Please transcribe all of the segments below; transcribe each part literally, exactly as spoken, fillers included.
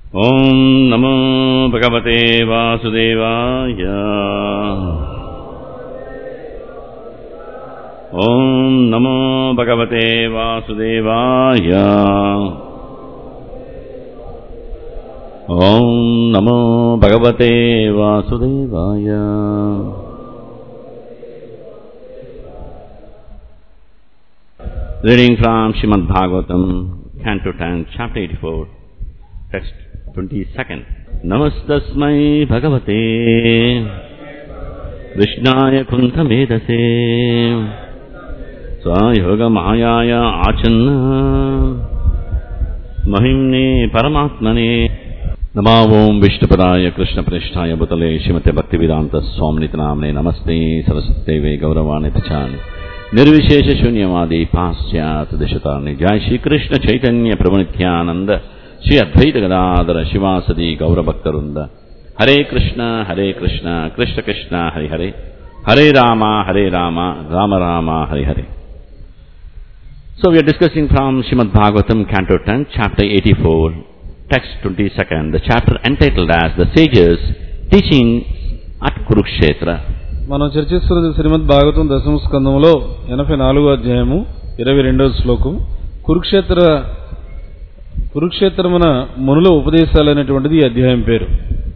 ఓం నమో భగవతే వాసుదేవాయ. ఓం నమో భగవతే వాసుదేవాయ. ఓం నమో భగవతే వాసుదేవాయ. Reading from Srimad Bhagavatam, Canto ten, Chapter eighty-four, Text twenty-second. Namastasmai Bhagavate Vishnaya Kuntamedase Sayoga Mayaya Achanna Mahimne Paramatmane. Namo Om Vishnupadaya Krishna Prasthaya Bhutale Srimate Bhaktivedanta Swamniti Namane Namaste Saraswate Gauravane Pachani Nirvishesha Shunyavadi Paschat Deshatarni. Jai Shri Krishna Chaitanya Prabhu Nityananda Shri Advaita Gadadhara Shivasadi Gaura Bhaktarunda. Hare Krishna Hare Krishna Krishna Krishna Hare Hare Hare Rama Hare Rama Rama Rama Hare Hare. So we are discussing from Srimad Bhagavatam, Canto ten, Chapter eighty-four, Text twenty-second. The chapter entitled as The Sages Teaching at Kurukshetra. మనం చర్చిస్తున్నది శ్రీమద్ భాగవతం దశమ స్కంధంలో ఎనభై నాలుగో అధ్యాయము ఇరవై రెండవ శ్లోకం. కురుక్షేత్ర కురుక్షేత్రమున మునుల ఉపదేశాలు అనేటువంటిది ఈ అధ్యాయం పేరు.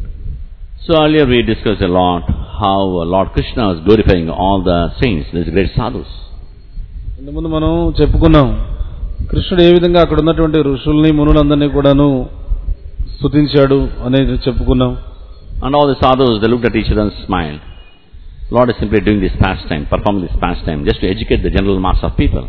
So earlier we discussed a lot how Lord Krishna was glorifying all the saints, these great sadhus. ఇంతకుముందు మనం చెప్పుకున్నాం కృష్ణుడు ఏ విధంగా అక్కడ ఉన్నటువంటి ఋషుల్ని మునులందరినీ కూడాను స్తుతించాడు అనేది చెప్పుకున్నాం. And all the sadhus, they looked at each other and smiled. Lord is simply doing this pastime, performing this pastime, just to educate the general mass of people.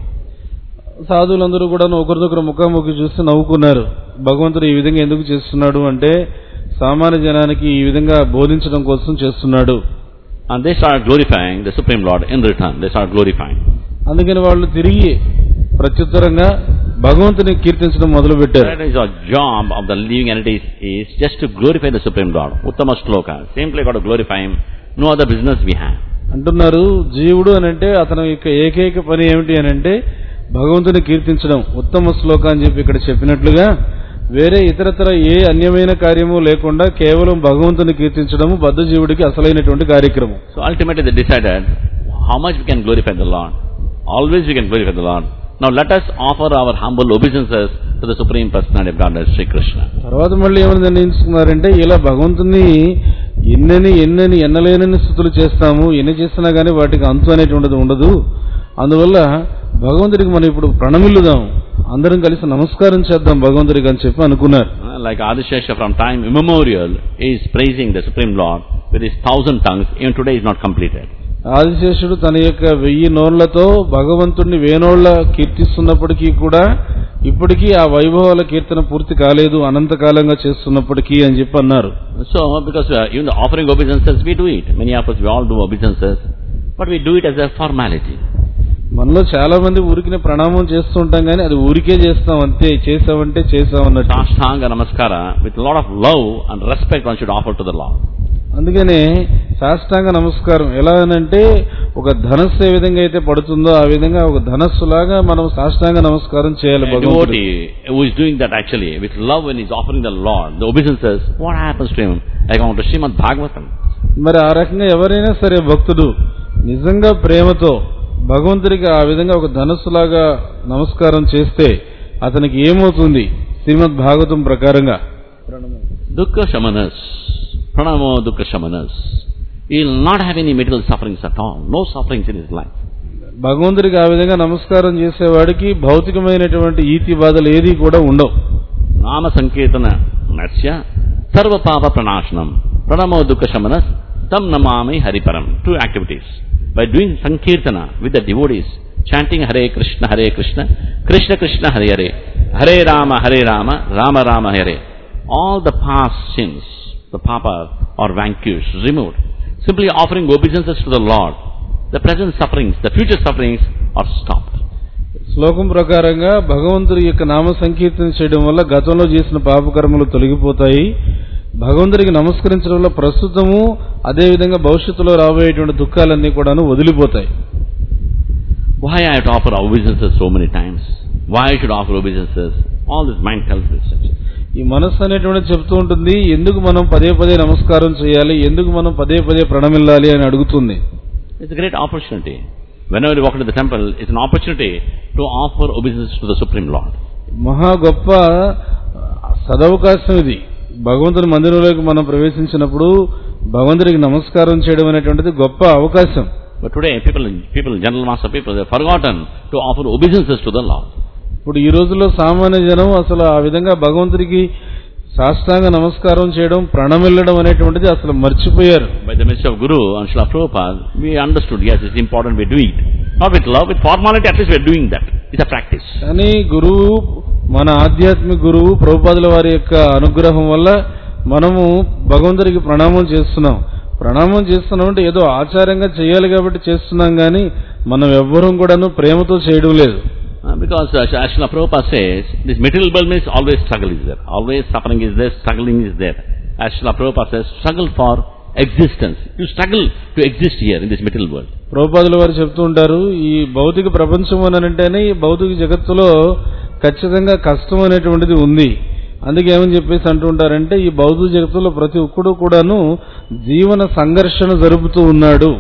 సాధువులందరూ కూడా ఒకరిదొకరు ముఖాముఖి చూసి నవ్వుకున్నారు. భగవంతుడు ఈ విధంగా ఎందుకు చేస్తున్నాడు అంటే సామాన్య జనానికి ఈ విధంగా బోధించడం కోసం చేస్తున్నాడు. And they started glorifying the Supreme Lord in return. They started glorifying. అందుకని వాళ్ళు తిరిగి ప్రత్యుత్తరంగా భగవంతుని కీర్తించడం మొదలు పెట్టారు. That is our job of the living entities is just to glorify the Supreme Lord. Uttama shloka. Simply got to glorify Him. No other business we have. అంటున్నారు జీవుడు అని అంటే అతని యొక్క ఏకైక పని ఏమిటి అని అంటే భగవంతుని కీర్తించడం. ఉత్తమ శ్లోక అని చెప్పి ఇక్కడ చెప్పినట్లుగా వేరే ఇతరతర ఏ అన్యమైన కార్యము లేకుండా కేవలం భగవంతుని కీర్తించడము బద్ధ జీవుడికి అసలైనటువంటి కార్యక్రమం. So ultimately they decided how much we can glorify the Lord. Always we can glorify the Lord. Now let us offer our humble obeisances to the Supreme Personality of Godhead, Sri Krishna. తర్వాత మళ్ళీ ఏమని నిర్ణయించుకున్నారంటే ఇలా భగవంతుని ఎన్నని ఎన్నని ఎన్నలేనని స్తుతులు చేస్తాము, ఎన్ని చేసినా కానీ వాటికి అంతు అనేటువంటిది ఉండదు. అందువల్ల భగవంతుడికి మనం ఇప్పుడు ప్రణమిల్లుదాం, అందరం కలిసి నమస్కారం చేద్దాం భగవంతుడికి అని చెప్పి అనుకున్నారు. Like Adishesha from time immemorial is praising the Supreme Lord with his thousand tongues. Even today is not completed. ఆదిశేషుడు తన యొక్క వెయ్యి నోళ్లతో భగవంతుడిని వేనోళ్ల కీర్తిస్తున్నప్పటికీ కూడా ఇప్పటికీ ఆ వైభవాల కీర్తన పూర్తి కాలేదు, అనంతకాలంగా చేస్తున్నప్పటికీ అని చెప్పి అన్నారు. So because uh, even the offering obeisances we do it. Many of us we all do obeisances, but we do it as a formality. మనలో చాలా మంది ఊరికినే ప్రణామం చేస్తుంటాం కానీ అది ఊరికే చేస్తాం, అంతే, చేసామంటే చేసామన్నట్టు. Ashtanga namaskara with a lot of love and respect one should offer to the Lord. అందుకనే సాష్టాంగ నమస్కారం ఎలా అనంటే ఒక ధనస్సు ఏ విధంగా అయితే పడుతుందో ఆ విధంగా ఒక ధనస్సులాగా మనం సాష్టాంగ నమస్కారం చేయాలి భగవంతుడికి. Devotee who is doing that actually with love when he is offering the Lord the obeisances, what happens to him? According to Srimad Bhagavatam. మరి ఆ రకంగా ఎవరైనా సరే భక్తుడు నిజంగా ప్రేమతో భగవంతుడికి ఆ విధంగా ఒక ధనస్సులాగా నమస్కారం చేస్తే అతనికి ఏమవుతుంది శ్రీమద్ భాగవతం ప్రకారంగా? Dukkha shamanas, pranamo dukkha shamanas. He will not have any material sufferings at all. No sufferings in his life. భగవంతుడికి ఆ విధంగా నమస్కారం చేసేవాడికి భౌతికమైనటువంటి ఈతి బాధలు ఏది కూడా ఉండవు. నామ సంకీర్తన నస్య సర్వ పాప ప్రణాశనం pranamo dukkha shamanas tam namami hariparam. Two activities. By doing sankirtana with the devotees, chanting Hare Krishna Hare Krishna Krishna Krishna Hare Hare Hare Rama Hare Rama Rama Rama Hare, all the past sins, the papa, are vanquished, removed. Simply offering obeisances to the Lord, the present sufferings, the future sufferings are stopped. శ్లోకం ప్రకారంగా భగవంతుడి యొక్క నామ సంకీర్తన చేయడం వల్ల గతంలో చేసిన పాపకర్మలు తొలగిపోతాయి. భగవంతుడికి నమస్కరించడం వల్ల ప్రస్తుతము అదేవిధంగా భవిష్యత్తులో రాబోయేటువంటి దుఃఖాలన్నీ కూడాను వదిలిపోతాయి. Why I have to offer obeisances so many times? Why I should offer obeisances? All this mind tells me such. ఈ మనస్సు అనేటువంటిది చెప్తూ ఉంటుంది ఎందుకు మనం పదే పదే నమస్కారం చేయాలి, ఎందుకు మనం పదే పదే ప్రణమిల్లాలి అని అడుగుతుంది. It's a great opportunity. Whenever you walk into the temple, it's an opportunity to offer obeisance to the Supreme Lord. మహా గొప్ప సదవకాశం ఇది. భగవంతుని మందిరంలోకి మనం ప్రవేశించినప్పుడు భగవంతుడికి నమస్కారం చేయడం అనేటువంటిది గొప్ప అవకాశం. But today, people, people, general master people, they have forgotten to offer obeisances to the Lord. ఇప్పుడు ఈ రోజుల్లో సామాన్య జనం అసలు ఆ విధంగా భగవంతుడికి సాష్టాంగ నమస్కారం చేయడం, ప్రణమిల్లడం అనేటువంటిది అసలు మర్చిపోయారు. By the message of Guru and Srila Prabhupada, we understood, yes, it's important we do it. Not with love, with formality, at least we are doing that. It's a practice. కానీ గురువు, మన ఆధ్యాత్మిక గురువు ప్రభుపాదుల వారి యొక్క అనుగ్రహం వల్ల మనము భగవంతుడికి ప్రణామం చేస్తున్నాం. ప్రణామం చేస్తున్నాం అంటే ఏదో ఆచారంగా చేయాలి కాబట్టి చేస్తున్నాం కానీ మనం ఎవ్వరూ కూడాను ప్రేమతో చేయడం లేదు. Uh, because uh, Srila Prabhupada says, this material world means always struggle is there. Always suffering is there, struggling is there. As Srila Prabhupada says, struggle for existence. You struggle to exist here in this material world. ప్రభుపాదుల వారు చెప్తూ ఉంటారు, ఈ భౌతిక ప్రపంచం అని అంటేనే ఈ భౌతిక జగత్తులో ఖచ్చితంగా కష్టం అనేటువంటిది ఉంది. అందుకే ఏమని చెప్పేసి అంటూ ఉంటారంటే ఈ భౌతిక జగత్తులో ప్రతి ఒక్కడు కూడాను జీవన సంఘర్షణ జరుపుతూ ఉన్నాడు.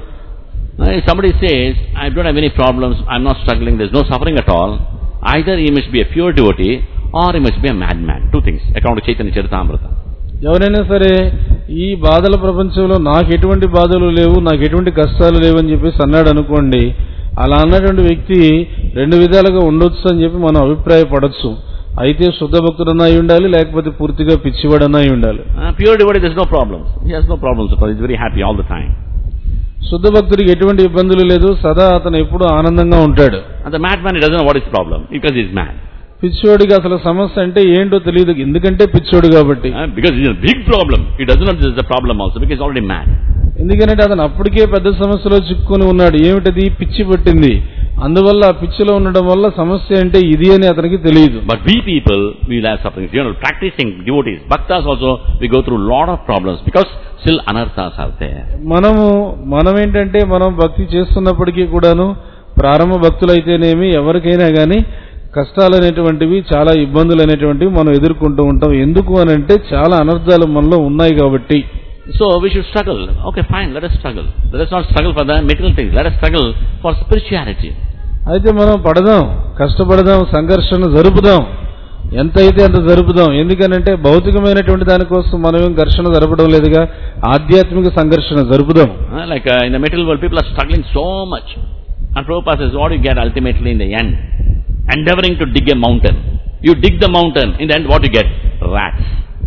If somebody says, I don't have any problems, I'm not struggling, there's no suffering at all, either he must be a pure devotee or he must be a madman. Two things, according to Chaitanya Charitamrita. ఎవరైనా సరే ఈ బాధల ప్రపంచంలో నాకు ఎటువంటి బాధలు లేవు, నాకు ఎటువంటి కష్టాలు లేవు అని చెప్పేసి అన్నాడు అనుకోండి, అలా అన్నటువంటి వ్యక్తి రెండు విధాలుగా ఉండొచ్చు అని చెప్పి మనం అభిప్రాయపడచ్చు. అయితే శుద్ధ భక్తుడన్నా అయి ఉండాలి, లేకపోతే పూర్తిగా పిచ్చివాడన్నా అయి ఉండాలి. Pure devotee, there's no problems. He has no problems at all. He's very happy all the time. శుద్ధ భక్తుడికి ఎటువంటి ఇబ్బందులు లేదు, సదా అతను ఎప్పుడు ఆనందంగా ఉంటాడు. And the madman, he doesn't know what is problem because he's mad. పిచ్చోడికి అసలు సమస్య అంటే ఏంటో తెలియదు, ఎందుకంటే పిచ్చోడు కాబట్టి. Because it's a big problem. He doesn't know this is a problem also because he's already mad. ఎందుకంటే అతను అప్పటికే పెద్ద సమస్యలో చిక్కుకొని ఉన్నాడు. ఏమిటది? పిచ్చి పట్టింది. అందువల్ల ఆ పిచ్చిలో ఉండడం వల్ల సమస్య అంటే ఇది అని అతనికి తెలియదు. But we people, we will have suffering. You know, practicing devotees, bhaktas also, we go through lot of problems because still anarthas are there. మనము మనం ఏంటంటే మనం భక్తి చేస్తున్నప్పటికీ కూడాను ప్రారంభ భక్తులైతేనేమి ఎవరికైనా గానీ కష్టాలు అనేటువంటివి, చాలా ఇబ్బందులు అనేటువంటివి మనం ఎదుర్కొంటూ ఉంటాం. ఎందుకు అని అంటే చాలా అనర్థాలు మనలో ఉన్నాయి కాబట్టి. So we should struggle. Okay, fine, let us struggle. Let us not struggle for the material things. Let us struggle for spirituality. అయితే మనం పడదాం, కష్టపడదాం, సంఘర్షణ జరుపుదాం, ఎంతైతే అంత జరుపుదాం. ఎందుకనంటే భౌతికమైనటువంటి దానికోసం మనం ఘర్షణ జరపడం లేదుగా, ఆధ్యాత్మిక సంఘర్షణ జరుపుదాం. Uh, like uh, in the material world, people are struggling so much. And Prabhupada says, what do you get ultimately in the end? Endeavoring to dig a mountain. You dig the mountain, in the end what you get? Rats.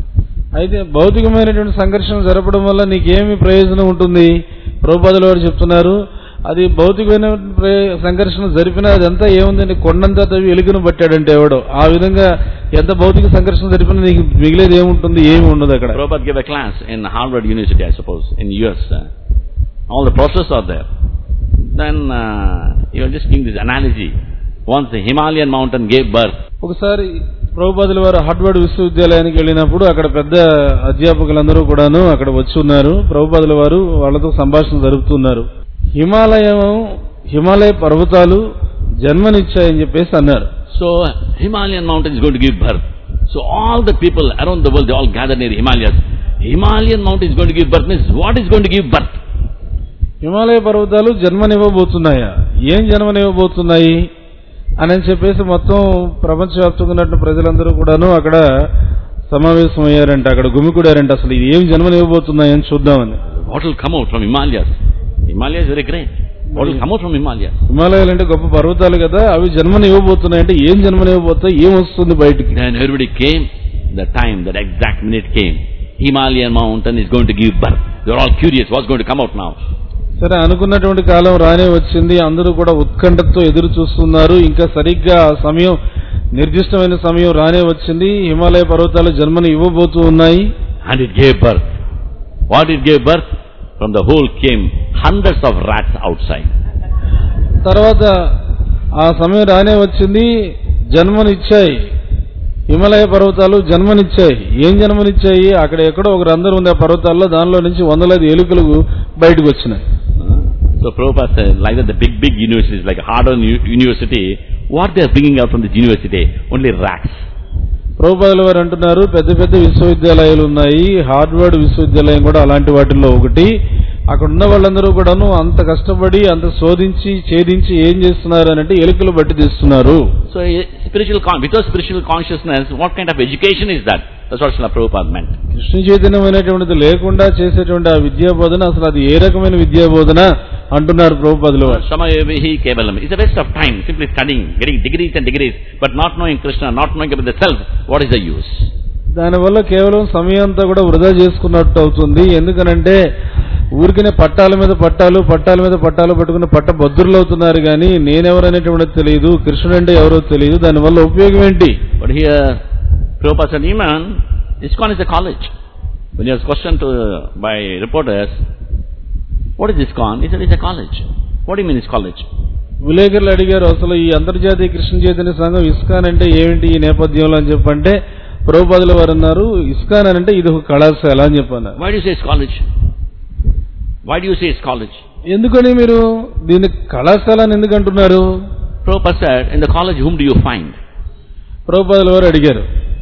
అయితే భౌతికమైనటువంటి సంఘర్షణ జరపడం వల్ల నీకేమి ప్రయోజనం ఉంటుంది? ప్రభుపాదుల వారు చెప్తున్నారు, అది భౌతికమైన సంఘర్షణ జరిపినా అదంతా ఏముందండి, కొండంతా తవ్వి ఎలుగును పట్టాడంటే ఎవడో. ఆ విధంగా ఎంత భౌతిక సంఘర్షణ జరిపినా నీకు మిగిలేది ఏముంటుంది? ఏమి ఉండదు అక్కడ. Prabhupada gave a class in Harvard University, I suppose, in U S. Uh, all the processes are there. Then uh, he was just giving this analogy. Once the Himalayan mountain gave birth. ఒకసారి ప్రభుపాదుల వారు Harvard విశ్వవిద్యాలయానికి వెళ్ళినప్పుడు అక్కడ పెద్ద అధ్యాపకులందరూ కూడాను అక్కడ వచ్చి ఉన్నారు. ప్రభుపాదుల వారు వాళ్ళతో సంభాషణ జరుపుతున్నారు. హిమాలయం హిమాలయ పర్వతాలు జన్మనిచ్చాయని చెప్పేసి అన్నారు. So Himalayan mountain is going to give birth. So all the people around the world, they all gather near the Himalayas. Himalayan mountain is going to give birth means what is going to give birth? Himalaya పర్వతాలు జన్మనివ్వబోతున్నాయా? ఏం జన్మనివ్వబోతున్నాయి అని చెప్పేసి మొత్తం ప్రపంచవ్యాప్తంగా ఉన్నట్టు ప్రజలందరూ కూడాను అక్కడ సమావేశమయ్యారంట, అక్కడ గుమికూడారంట. అసలు ఇది ఏం జన్మనివ్వబోతున్నాయని చూద్దామని. What will come out from Himalayas? Himalayas is very great. What will come out from Himalayas? హిమాలయాలు అంటే గొప్ప పర్వతాలు కదా, అవి జన్మనివ్వబోతున్నాయంటే ఏం జన్మనివ్వబోతాయి, ఏం వస్తుంది బయటికి? Then everybody came, the time, that exact minute came. Himalayan mountain is going to give birth. They are all curious, what's going to come out now? సరే, అనుకున్నటువంటి కాలం రానే వచ్చింది. అందరూ కూడా ఉత్కంఠతో ఎదురు చూస్తున్నారు. ఇంకా సరిగ్గా ఆ సమయం, నిర్దిష్టమైన సమయం రానే వచ్చింది. హిమాలయ పర్వతాలు జన్మని ఇవ్వబోతూ ఉన్నాయి. And it gave birth. What it gave birth? From the hole came hundreds of rats outside. తర్వాత ఆ సమయం రానే వచ్చింది, జన్మనిచ్చాయి. హిమాలయ పర్వతాలు జన్మనిచ్చాయి. ఏం జన్మనిచ్చాయి? అక్కడ ఎక్కడో ఒక రంధ్రం ఉంది ఆ పర్వతాల్లో, దానిలో నుంచి వందలాది ఎలుకలు బయటకు వచ్చినాయి. So Prabhupada said, like that the big, big universities, like Harvard University, what they are bringing out from this university? Only rats. ప్రభుపాదుల వారు అంటున్నారు పెద్ద పెద్ద విశ్వవిద్యాలయాలు ఉన్నాయి, హార్వర్డ్ విశ్వవిద్యాలయం కూడా అలాంటి వాటిల్లో ఒకటి. అక్కడ ఉన్న వాళ్ళందరూ కూడాను అంత కష్టపడి అంత శోధించి ఛేదించి ఏం చేస్తున్నారు అని అంటే ఎలుకలు బట్టి తీస్తున్నారు. So spiritual con without spiritual consciousness, what kind of education is that? That's what Srila Prabhupada meant. Krishna చైతన్యం అనేటువంటిది లేకుండా చేసేటువంటి ఆ విద్యా బోధన అసలు అది ఏ రకమైన విద్యా బోధన అంటున్నారు ప్రభుపాదుల వారు. Samayavihi kevalam. It's a waste of time simply studying, getting degrees and degrees, but not knowing Krishna, not knowing about the self. What is the use? దానివల్ల కేవలం సమయం అంతా కూడా వృధా చేసుకున్నట్టు అవుతుంది. ఎందుకనంటే ఊరికనే పట్టాల మీద పట్టాలు పట్టాల మీద పట్టాలు పట్టుకుని పట్ట బద్దురులు అవుతున్నారు కానీ నేనెవరనేటువంటిది తెలియదు, కృష్ణుడు అంటే ఎవరో తెలియదు, దానివల్ల ఉపయోగం ఏంటి? But here Prabhupada said, Iman, ISKCON is a college. When he was questioned to, by reporters, what is ISKCON? He said it's a college. What do you mean it's college? విలేకరులు అడిగారు అసలు ఈ అంతర్జాతీయ కృష్ణ చైతన్య సంఘం ఇస్కాన్ అంటే ఏమిటి ఈ నేపథ్యంలో అని చెప్పంటే ప్రభుపాదుల వారు అన్నారు ఇస్కాన్ అంటే ఇది ఒక కళాశాల అని చెప్పారు. Why do you say it's college? Why do you say it's college? ఎందుకని మీరు దీన్ని కళాశాల అని ఎందుకు అంటున్నారు? Prabhupada said, in the college whom do you find? ప్రభుపాదుల వారు అడిగారు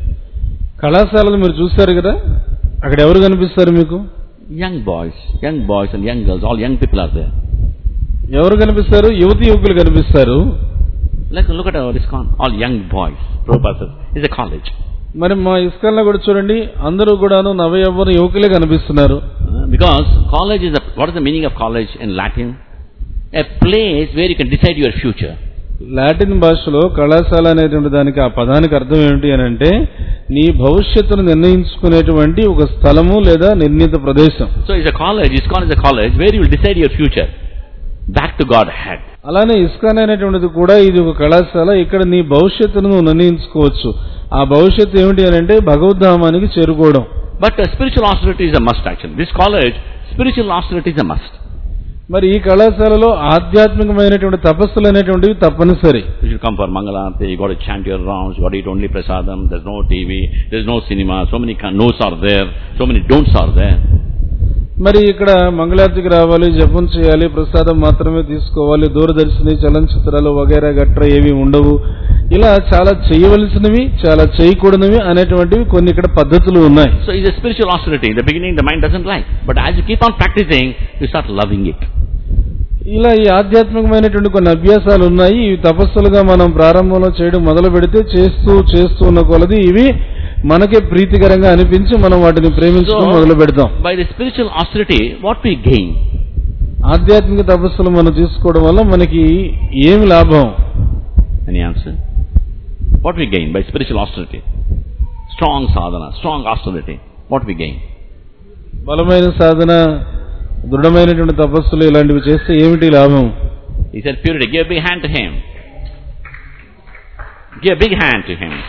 కళాశాలను మీరు చూస్తారు కదా అక్కడ ఎవరు కనిపిస్తారు మీకు? Young boys, young boys and young girls, all young people are there. ఎవరు కనిపిస్తారు? యువతి యువకులు కనిపిస్తారు. Like look at our ISKCON, all young boys. Prabhupada says, it's a college. మరి మా ఇస్కాన్ లో కూడా చూడండి అందరూ కూడాను నవ యవ్వన యువకులే కనిపిస్తున్నారు. Because college is a, what is the meaning of college in Latin? A place where you can decide your future. Latin భాషలో కళాశాల అనేటువంటి దానికి ఆ పదానికి అర్థం ఏమిటి అని అంటే నీ భవిష్యత్తును నిర్ణయించుకునేటువంటి ఒక స్థలము లేదా నిర్ణీత ప్రదేశం. So it's a college, ISKCON is a college where you will decide your future. Back to Godhead. అలానే ఇస్కాన్ అనేటువంటిది కూడా ఇది ఒక కళాశాల, ఇక్కడ నీ భవిష్యత్తును నువ్వు నిర్ణయించుకోవచ్చు. ఆ భవిష్యత్తు ఏమిటి అని అంటే భగవద్ధామానికి చేరుకోవడం. But uh, spiritual austerity is a must actually. This college, spiritual austerity is a must. మరి ఈ కళాశాలలో ఆధ్యాత్మికమైనటువంటి తపస్సులు అనేటువంటివి తప్పనిసరి. You should come for Mangalarti, you got to chant your rounds, you got to eat only prasadam, there's no T V, there's no cinema, so many no's are there, so many don'ts are there. మరి ఇక్కడ మంగళారతికి రావాలి, జపం చేయాలి, ప్రసాదం మాత్రమే తీసుకోవాలి, దూరదర్శిని చలనచిత్రాలు వగైరా గట్రా ఏవి ఉండవు, ఇలా చాలా చేయవలసినవి చాలా చేయకూడనివి అనేటువంటివి కొన్ని ఇక్కడ పద్ధతులు ఉన్నాయి. So it's a spiritual austerity. In the beginning the mind doesn't like, but as you keep on practicing, you start loving it. ఇలా ఈ ఆధ్యాత్మికమైనటువంటి కొన్ని అభ్యాసాలు ఉన్నాయి. ఇవి తపస్సులుగా మనం ప్రారంభంలో చేయడం మొదలు పెడితే చేస్తూ చేస్తూ ఉన్న కొలది ఇవి మనకే ప్రీతికరంగా అనిపించి మనం వాటిని ప్రేమించడం మొదలు పెడతాం. By the spiritual austerity, what we gain? ఆధ్యాత్మిక తపస్సులు మనం తీసుకోవడం వల్ల మనకి ఏమి లాభం? Any answer? What we gain by spiritual austerity? Strong sadhana, strong austerity. What we gain? బలమైన సాధన, దృఢమైనటువంటి తపస్సులు ఇలాంటివి చేస్తే ఏమిటి లాభం? He said purity. Give a big hand to him. Give a big hand to him.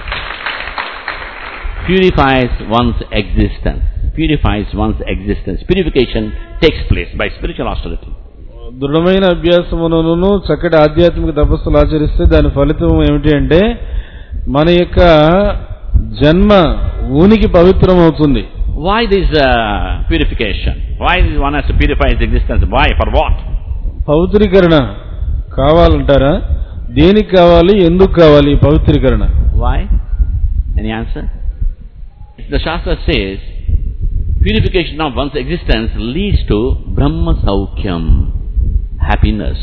Purifies one's existence. Purifies one's existence. Purification takes place by spiritual austerity. దృఢమైన అభ్యాసమును చక్కటి ఆధ్యాత్మిక తపస్సులు ఆచరిస్తే దాని ఫలితం ఏమిటి అంటే మన యొక్క జన్మ ఊనికి పవిత్రం అవుతుంది. Why this uh, purification? Why one has to purify his existence? Why? For what? పవిత్రీకరణ కావాలంటారా? దేనికి కావాలి? ఎందుకు కావాలి పవిత్రీకరణ? Why? Any answer? The Shastra says purification of one's existence leads to Brahma Saukyam, happiness.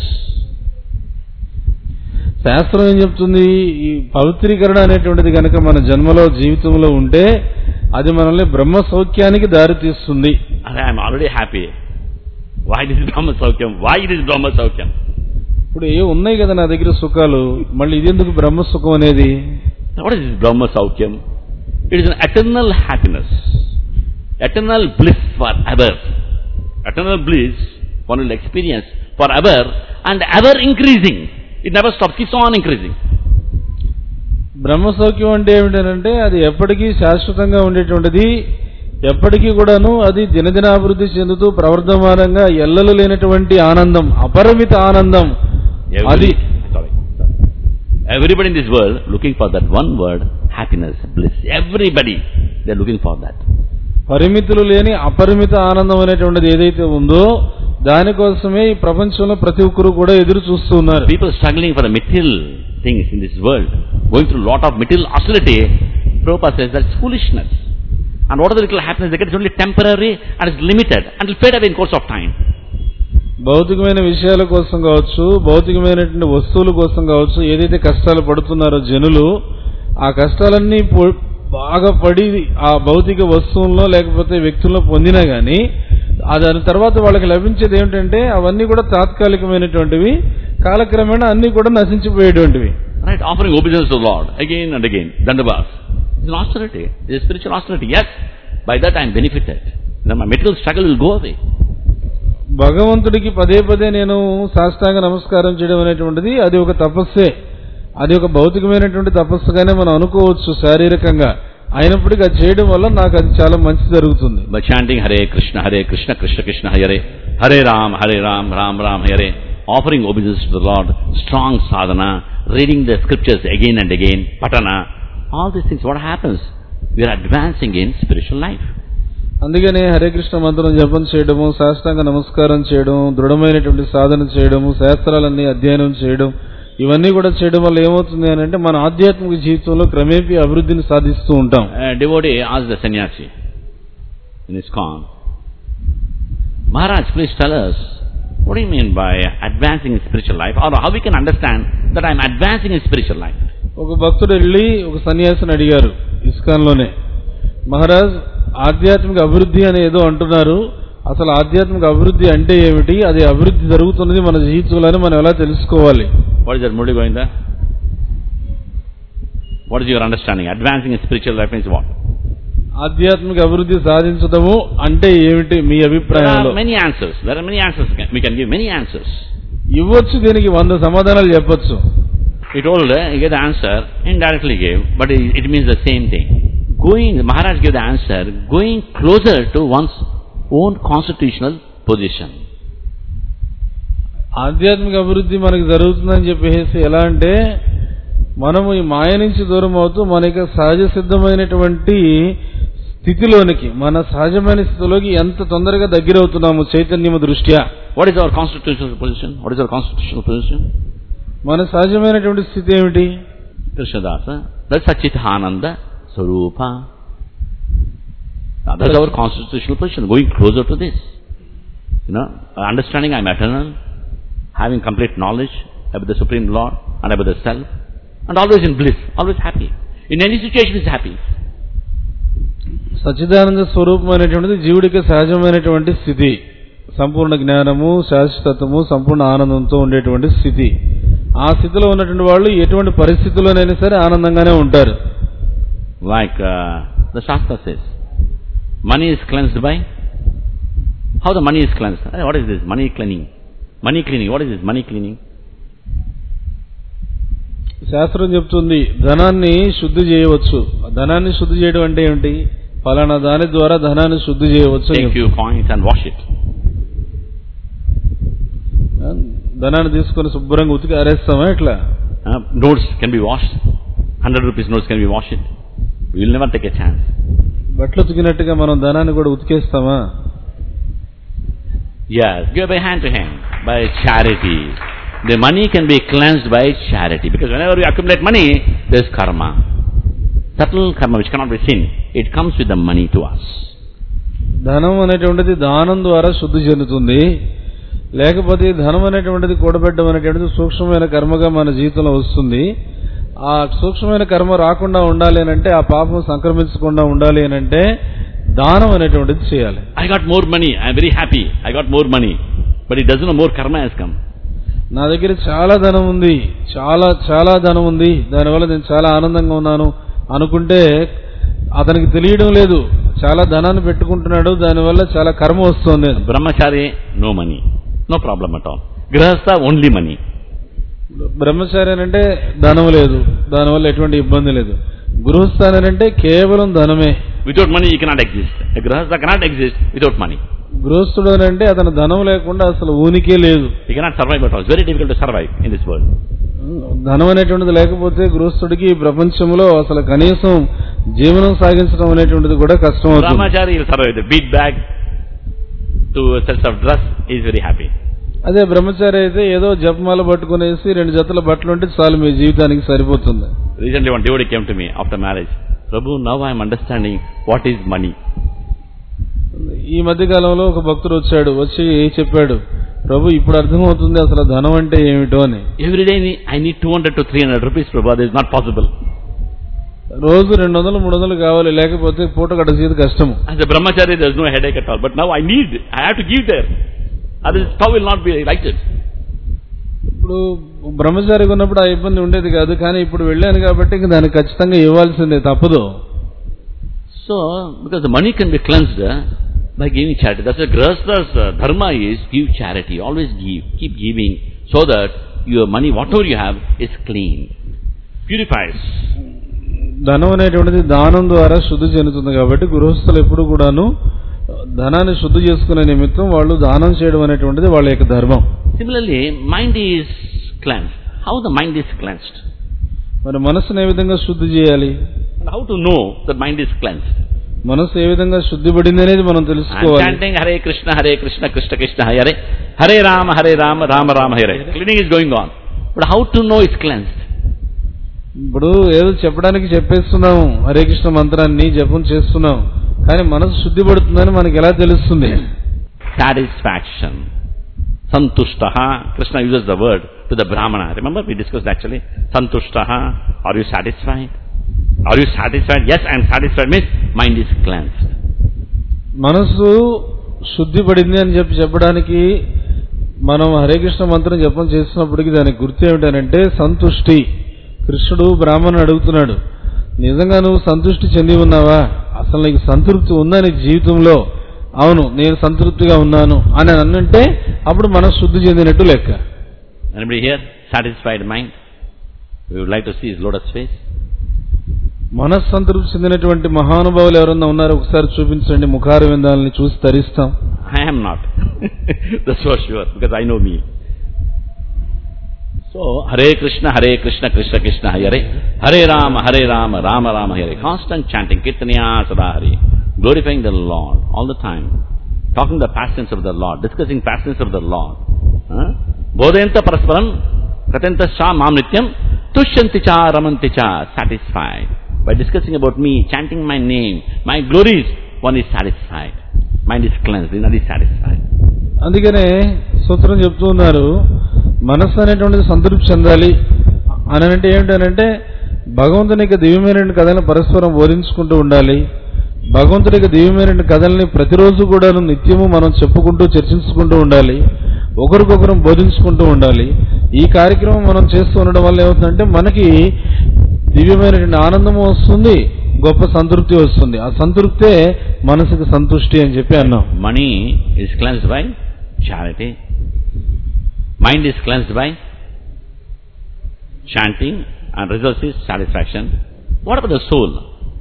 శాస్త్రం ఏం చెప్తుంది? ఈ పవిత్రీకరణ అనేటువంటిది కనుక మన జన్మలో జీవితంలో ఉంటే అది మనల్ని బ్రహ్మ సౌఖ్యానికి దారి తీస్తుంది. I am already happy. Why this Brahma Saukyam? Why this Brahma Saukyam? ఇప్పుడు ఏ ఉన్నాయి కదా నా దగ్గర సుఖాలు, మళ్ళీ ఇది ఎందుకు బ్రహ్మ సుఖం అనేది? What is this Brahma Saukyam? It is an eternal happiness, eternal bliss forever. Eternal bliss one will experience forever and ever increasing. It never stops, keeps on increasing. బ్రహ్మ సౌఖ్యం అంటే ఏమిటంటే అది ఎప్పటికీ శాశ్వతంగా ఉండేటువంటిది, ఎప్పటికీ కూడాను అది దినదినాభివృద్ధి చెందుతూ ప్రవర్ధమానంగా ఎల్లలు లేనటువంటి ఆనందం, అపరిమిత ఆనందం. అది everybody in this world looking for that one word, happiness, bliss. Everybody they are looking for that. పరిమితులు లేని అపరిమిత ఆనందం అనేటువంటిది ఏదైతే ఉందో దానికోసమే ఈ ప్రపంచంలో ప్రతి ఒక్కరు కూడా ఎదురు చూస్తూ ఉన్నారు. People struggling for the material things in this world, going through lot of material austerity, Prabhupada says that's foolishness. And whatever little happiness they get is only temporary and is limited and will fade away in course of time. భౌతికమైన విషయాల కోసం కావచ్చు, భౌతికమైనటువంటి వస్తువుల కోసం కావచ్చు, ఏదైతే కష్టాలు పడుతున్నారో జనులు, ఆ కష్టాలన్నీ బాగా పడి ఆ భౌతిక వస్తువుల్లో లేకపోతే వ్యక్తుల్లో పొందినా గానీ దాని తర్వాత వాళ్ళకి లభించేది ఏమిటంటే అవన్నీ కూడా తాత్కాలికమైనటువంటివి, కాలక్రమేణా అన్ని కూడా నశించిపోయేటువంటివి. Right, offering obeisance to the Lord again and again, dandavas. It's an austerity, it's a spiritual austerity. Yes, by that I am benefited. Then my material struggle will go away. భగవంతుడికి పదే పదే నేను సాష్టాంగ నమస్కారం చేయడం అనేటువంటిది అది ఒక తపస్సే. అది ఒక భౌతికమైనటువంటి తపస్సుగానే మనం అనుకోవచ్చు శారీరకంగా. అయినప్పటికీ అది చేయడం వల్ల నాకు అది చాలా మంచి జరుగుతుంది. By chanting Hare Krishna, Hare Krishna, Krishna Krishna, Hare Hare Ram, Hare Ram, Ram Ram, Hare, offering obeisance to the Lord, strong sadhana, reading the scriptures again and again, patana, all these things, what happens? We are advancing in spiritual life. అందుకనే హరే కృష్ణ మంత్రం జపం చేయడము, సాష్టాంగ నమస్కారం చేయడం, దృఢమైనటువంటి సాధన చేయడము, శాస్త్రాలన్నీ అధ్యయనం చేయడం, ఇవన్నీ కూడా చేయడం వల్ల ఏమవుతుంది అని అంటే మన ఆధ్యాత్మిక జీవితంలో క్రమేపీ అభివృద్ధిని సాధిస్తూ ఉంటాం. Devotee asked the sannyasi in ISKCON, Maharaj, please tell us, what do you mean by advancing in spiritual life? Or how we can understand that I am advancing in spiritual life? ఒక భక్తుడు వెళ్ళి ఒక సన్యాసిని అడిగారు ISKCON లోనే, మహారాజ్ ఆధ్యాత్మిక అభివృద్ధి అని ఏదో అంటున్నారు, అసలు ఆధ్యాత్మిక అభివృద్ధి అంటే ఏమిటి, అది అభివృద్ధి జరుగుతున్నది మన జీవితంలోనే మనం ఎలా తెలుసుకోవాలి? What is that Murli Govinda? What is your understanding? Advancing in spiritual life means what? ఆధ్యాత్మిక అభివృద్ధి సాధించడము అంటే ఏమిటి మీ అభిప్రాయంలో? There are many answers. There are many answers. We can give many answers. ఇవ్వచ్చు, దీనికి వంద సమాధానాలు చెప్పొచ్చు. He told, uh, he gave the answer, indirectly gave, but it, it means the same thing. Going, Maharaj gave the answer, going closer to one's own constitutional position. ఆధ్యాత్మిక అభివృద్ధి మనకి జరుగుతుందని చెప్పేసి ఎలా అంటే మనము ఈ మాయ నుంచి దూరం అవుతూ మన యొక్క సహజ సిద్ధమైనటువంటి స్థితిలోనికి, మన సహజమైన స్థితిలోకి ఎంత తొందరగా దగ్గర అవుతున్నాము చైతన్యము దృష్ట్యా. What is our constitutional position? What is our constitutional position? మన సహజమైనటువంటి స్థితి ఏమిటి? Krishnadasa, that's Satchitananda Swarupa. That's our constitutional position, going closer to this. You know, understanding I am eternal, having complete knowledge about the Supreme Lord and about the self, and always in bliss, always happy. In any situation is happy. Sachchidananda స్వరూపమైనటువంటిది జీవుడికి సహజమైనటువంటి స్థితి, సంపూర్ణ జ్ఞానము, శాశ్వతత్వము, సంపూర్ణ ఆనందంతో ఉండేటువంటి స్థితి. ఆ స్థితిలో ఉన్నటువంటి వాళ్ళు ఎటువంటి పరిస్థితుల్లోనైనా సరే ఆనందంగానే ఉంటారు. Like uh, the Shastra says, money is cleansed by, how the money is cleansed? What is this? Money cleaning. Money cleaning. What is this? Money cleaning. శాస్త్రం చెప్తుంది ధనాన్ని శుద్ధి చేయవచ్చు. ధనాన్ని శుద్ధి చేయడం అంటే ఏమిటి? ఫలానా దాని ద్వారా ధనాన్ని శుద్ధి చేయవచ్చు. Take few coins and wash it. ధనాన్ని తీసుకొని శుభ్రంగా ఉతికి ఆరేస్తామా ఇట్లా? Notes can be washed. Hundred rupees notes can be washed. We will never take a chance. బట్టలు ఉతికినట్టుగా మనం ధనాన్ని కూడా ఉతికేస్తామా? Yes, give by hand to hand, by charity. The money can be cleansed by charity, because whenever we accumulate money, there is karma. Subtle karma which cannot be seen. It comes with the money to us. ధనం అనేటువంటిది దానం ద్వారా శుద్ధి చెందుతుంది. లేకపోతే ధనం అనేటువంటిది కూడబెట్టడం అనేటువంటిది సూక్ష్మమైన కర్మగా మన జీవితంలో వస్తుంది. ఆ సూక్ష్మమైన కర్మ రాకుండా ఉండాలి అని అంటే, ఆ పాపం సంక్రమించకుండా ఉండాలి అని అంటే దానం అనేటువంటిది చేయాలి. I got more money, I am very happy, I got more money, but it doesn't know more karma has come. నా దగ్గర చాలా ధనం ఉంది, చాలా చాలా ధనం ఉంది, దానివల్ల నేను చాలా ఆనందంగా ఉన్నాను అనుకుంటే అతనికి తెలియడం లేదు, చాలా ధనాన్ని పెట్టుకుంటున్నాడు, దానివల్ల చాలా కర్మ వస్తుంది. బ్రహ్మచారి no money, no problem at all. గృహస్థ ఓన్లీ మనీ. బ్రహ్మచారి అంటే ధనం లేదు, దానివల్ల ఎటువంటి ఇబ్బంది లేదు. గృహస్థాని అంటే కేవలం ధనమే. Without money you cannot exist. గృహస్థ కెనాట్ ఎగ్జిస్ట్ వితౌట్ మనీ. గృహస్థుడు అని అంటే అతను ధనం లేకుండా అసలు ఊనికే లేదు. You cannot survive at all. It's very difficult to survive in this world. ధనం అనేటువంటిది లేకపోతే గృహస్థుడికి ప్రపంచంలో అసలు కనీసం జీవనం సాగించడం అనేటువంటిది కూడా కష్టం అవుతుంది. బ్రహ్మచారి will survive. The beat bag two sets of dress is very happy. అదే బ్రహ్మచారి అయితే ఏదో జపమాల పట్టుకునేసి రెండు జతల బట్టలు ఉంటే చాలు మీ జీవితానికి సరిపోతుంది. Recently one devotee came to me after marriage. Prabhu, now I am understanding what is money. ఈ మధ్య కాలంలో ఒక భక్తుడు వచ్చాడు, వచ్చి చెప్పాడు, ప్రభు ఇప్పుడు అర్థమవుతుంది అసలు ధనం అంటే ఏమిటో అని. Every day I need two hundred to three hundred rupees, Prabhu. That is not possible. రోజు రెండు వందలు మూడు వందలు కావాలి, లేకపోతే పూట గడిచేది కష్టము. As a brahmachari, there is no headache at all. But now I need, I have to give there. Otherwise, stove will not be lighted. ఇప్పుడు బ్రహ్మచారిగా ఉన్నప్పుడు ఆ ఇబ్బంది ఉండేది కాదు, కానీ ఇప్పుడు వెళ్ళాను కాబట్టి ఇంక దానికి ఖచ్చితంగా ఇవ్వాల్సిందే, తప్పదు. So, because the money can be cleansed uh, by giving charity. That's why Grihastha's uh, dharma is give charity. Always give, keep giving, so that your money, whatever you have, is clean, purifies. ధనం అనేటువంటిది దానం ద్వారా శుద్ధి చెందుతుంది కాబట్టి గృహస్థులు ఎప్పుడు కూడాను ధనాన్ని శుద్ధి చేసుకునే నిమిత్తం వాళ్ళు దానం చేయడం అనేటువంటిది వాళ్ళ యొక్క ధర్మం. Similarly, mind is cleansed. How the mind is cleansed? మరి మనసును ఏ విధంగా శుద్ధి చేయాలి? And how to know that mind is cleansed? మనసు ఏ విధంగా శుద్ధి పడింది అనేది మనం తెలుసుకోవాలి. Chanting Hare Krishna, Hare Krishna, Krishna Krishna, Hare Hare Rama, Hare Rama, Rama Rama, Hare. Cleaning is going on. But how to know it's cleansed? ఇప్పుడు ఏదో చెప్పడానికి చెప్పేస్తున్నాము, హరే కృష్ణ మంత్రాన్ని జపం చేస్తున్నాం, కానీ మనసు శుద్ధి పడుతుందని మనకి ఎలా తెలుస్తుంది? Satisfaction. Santushtaha. Krishna uses the word to the Brahmana. Remember we discussed actually. Santushtaha. Are you satisfied? Are you satisfied? Yes, I am satisfied. Means mind is cleansed. మనసు శుద్ధి పడింది అని చెప్పి చెప్పడానికి మనం హరే కృష్ణ మంత్రం జపం చేస్తున్నప్పటికీ దానికి గుర్తు ఏమిటంటే సంతుష్టి. కృష్ణుడు బ్రాహ్మణుడు అడుగుతున్నాడు, నిజంగా నువ్వు సంతృష్టి చెంది ఉన్నావా? అసలు నీకు సంతృప్తి ఉందా నీ జీవితంలో? అవును, నేను సంతృప్తిగా ఉన్నాను అని అన్నంటే అప్పుడు మనం శుద్ధి చెందినట్టు లెక్క. Anybody here satisfied mind? We would like to see his lotus face. మనస్సంతృప్తి చెందినటువంటి మహానుభావులు ఎవరన్నా ఉన్నారో ఒకసారి చూపించండి, ముఖార విందాలని చూసి తరిస్తాం. I am not. That's for sure, because I know me. So, Hare Krishna, Hare Krishna, Krishna Krishna, Hare Hare Rama, Hare Rama, Rama Rama, Hare. Constant chanting, Kirtaniya Sadahari, glorifying the Lord all the time, talking the passions of the Lord, discussing passions of the Lord. Bodhayanta parasparam, katanta sha mamnityam, tushyanti cha ramanti cha, satisfied. By discussing about me, chanting my name, my glories, one is satisfied. Mind is cleansed, another is satisfied. అందుకనే సూత్రం చెప్తూ ఉన్నారు, మనస్సు అనేటువంటిది సంతృప్తి చెందాలి అని అంటే ఏమిటనంటే భగవంతుని యొక్క దివ్యమైన కథలను పరస్పరం బోధించుకుంటూ ఉండాలి. భగవంతుని యొక్క దివ్యమైన కథల్ని ప్రతిరోజు కూడా నిత్యము మనం చెప్పుకుంటూ చర్చించుకుంటూ ఉండాలి, ఒకరికొకరం బోధించుకుంటూ ఉండాలి. ఈ కార్యక్రమం మనం చేస్తూ ఉండడం వల్ల ఏమవుతుందంటే మనకి దివ్యమైనటువంటి ఆనందము వస్తుంది, గొప్ప సంతృప్తి వస్తుంది. ఆ సంతృప్తే మనసుకు సంతుష్టి అని చెప్పి అన్నాం. Money is cleansed by charity. Mind is cleansed by chanting, and result is satisfaction. What about the soul?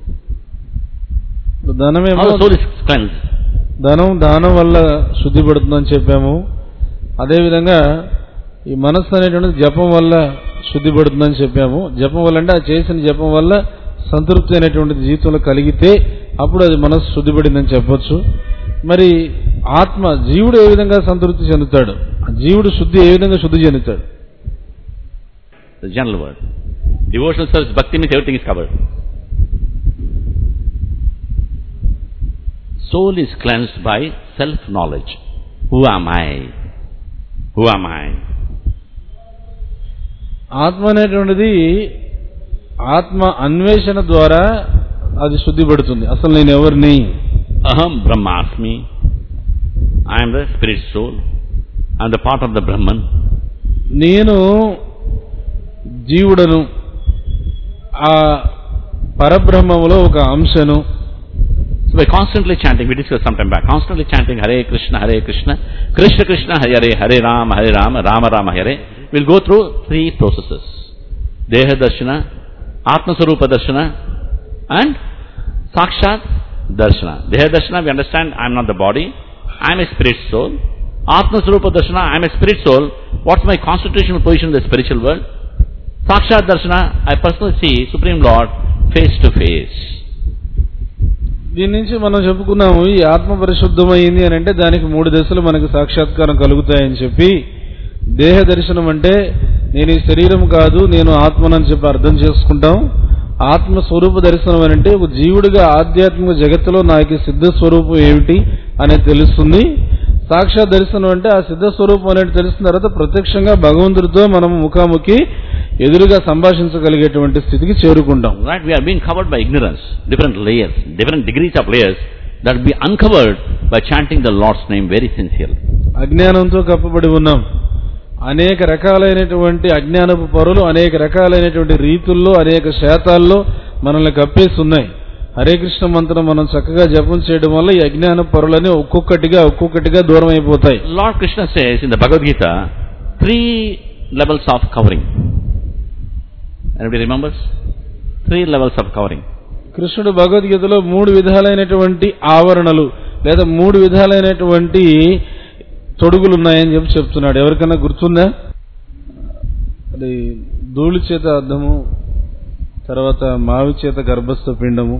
ధనమేమో, How the soul is cleansed? ధనం దానం వల్ల శుద్ధి పడుతుందని చెప్పాము. అదేవిధంగా ఈ మనస్సు అనేటువంటిది జపం వల్ల శుద్ధి పడుతుందని చెప్పాము. జపం వల్ల అంటే ఆ చేసిన జపం వల్ల సంతృప్తి అనేటువంటిది జీవితంలో కలిగితే అప్పుడు అది మనస్సు శుద్ధి పడిందని చెప్పొచ్చు. మరి ఆత్మ జీవుడు ఏ విధంగా సంతృప్తి చెందుతాడు, జీవుడు శుద్ధి ఏ విధంగా శుద్ధి చెందుతాడు? The general word. Devotional service, bhakti means everything is covered. Soul is cleansed by self-knowledge. Who am I? Who am I? ఆత్మ అనేటువంటిది ఆత్మ అన్వేషణ ద్వారా అది శుద్ధి పడుతుంది. అసలు నేను ఎవరిని? Aham Brahmasmi. I am the spirit soul. I am the part of the Brahman. నేను జీవుడను, ఆ పరబ్రహ్మములో ఒక అంశను. So by constantly chanting, we discussed some time back, constantly chanting Hare Krishna, Hare Krishna, Krishna Krishna, Hare Hare Rama, Hare Rama, Rama Rama, Hare. We'll go through three processes. Deha Darshana, Atma Sarupa Darshana, and Sakshat Darshana. Deha Darshana, we understand I am not the body, I am a spirit soul. Atma Sarupa Darshana, I am a spirit soul. What's my constitutional position in the spiritual world? Sakshat Darshana, I personally see Supreme Lord face to face. దీని నుంచి మనం చెప్పుకున్నాము, ఈ ఆత్మ పరిశుద్ధమైంది అని అంటే దానికి మూడు దశలు మనకు సాక్షాత్కారం కలుగుతాయని చెప్పి. దేహ దర్శనం అంటే నేను ఈ శరీరం కాదు, నేను ఆత్మనని చెప్పి అర్థం చేసుకుంటాం. ఆత్మస్వరూప దర్శనం అని అంటే ఒక జీవుడిగా ఆధ్యాత్మిక జగత్తులో నాకు సిద్ధ స్వరూపం ఏమిటి అనేది తెలుస్తుంది. సాక్షాత్ దర్శనం అంటే ఆ సిద్ధ స్వరూపం అనేది తెలిసిన తర్వాత ప్రత్యక్షంగా భగవంతుడితో మనం ముఖాముఖి ఎదురుగా సంభాషించగలిగేటువంటి స్థితికి చేరుకుంటాం. Right, we are being covered by ignorance, different layers, different degrees of layers that will be uncovered by chanting the Lord's name very sincerely. అజ్ఞానంతో కప్పబడి ఉన్నాం. అనేక రకాలైనటువంటి అజ్ఞానపు పొరలు అనేక రకాలైనటువంటి రీతుల్లో అనేక శాతాల్లో మనల్ని కప్పేసి ఉన్నాయి. హరే కృష్ణ మంత్రం మనం చక్కగా జపం చేయడం వల్ల ఈ అజ్ఞాన పొరలని ఒక్కొక్కటిగా ఒక్కొక్కటిగా దూరం అయిపోతాయి. Lord Krishna says in the Bhagavad Gita, three levels of covering. Anybody remembers? Three levels of covering. కృష్ణుడు భగవద్గీతలో మూడు విధాలైనటువంటి ఆవరణలు లేదా మూడు విధాలైనటువంటి తొడుగులు ఉన్నాయని చెప్పి చెప్తున్నాడు. ఎవరికైనా గుర్తుందా? అది ధూళి చేత అద్దము, తర్వాత మావి చేత గర్భస్థ పిండము,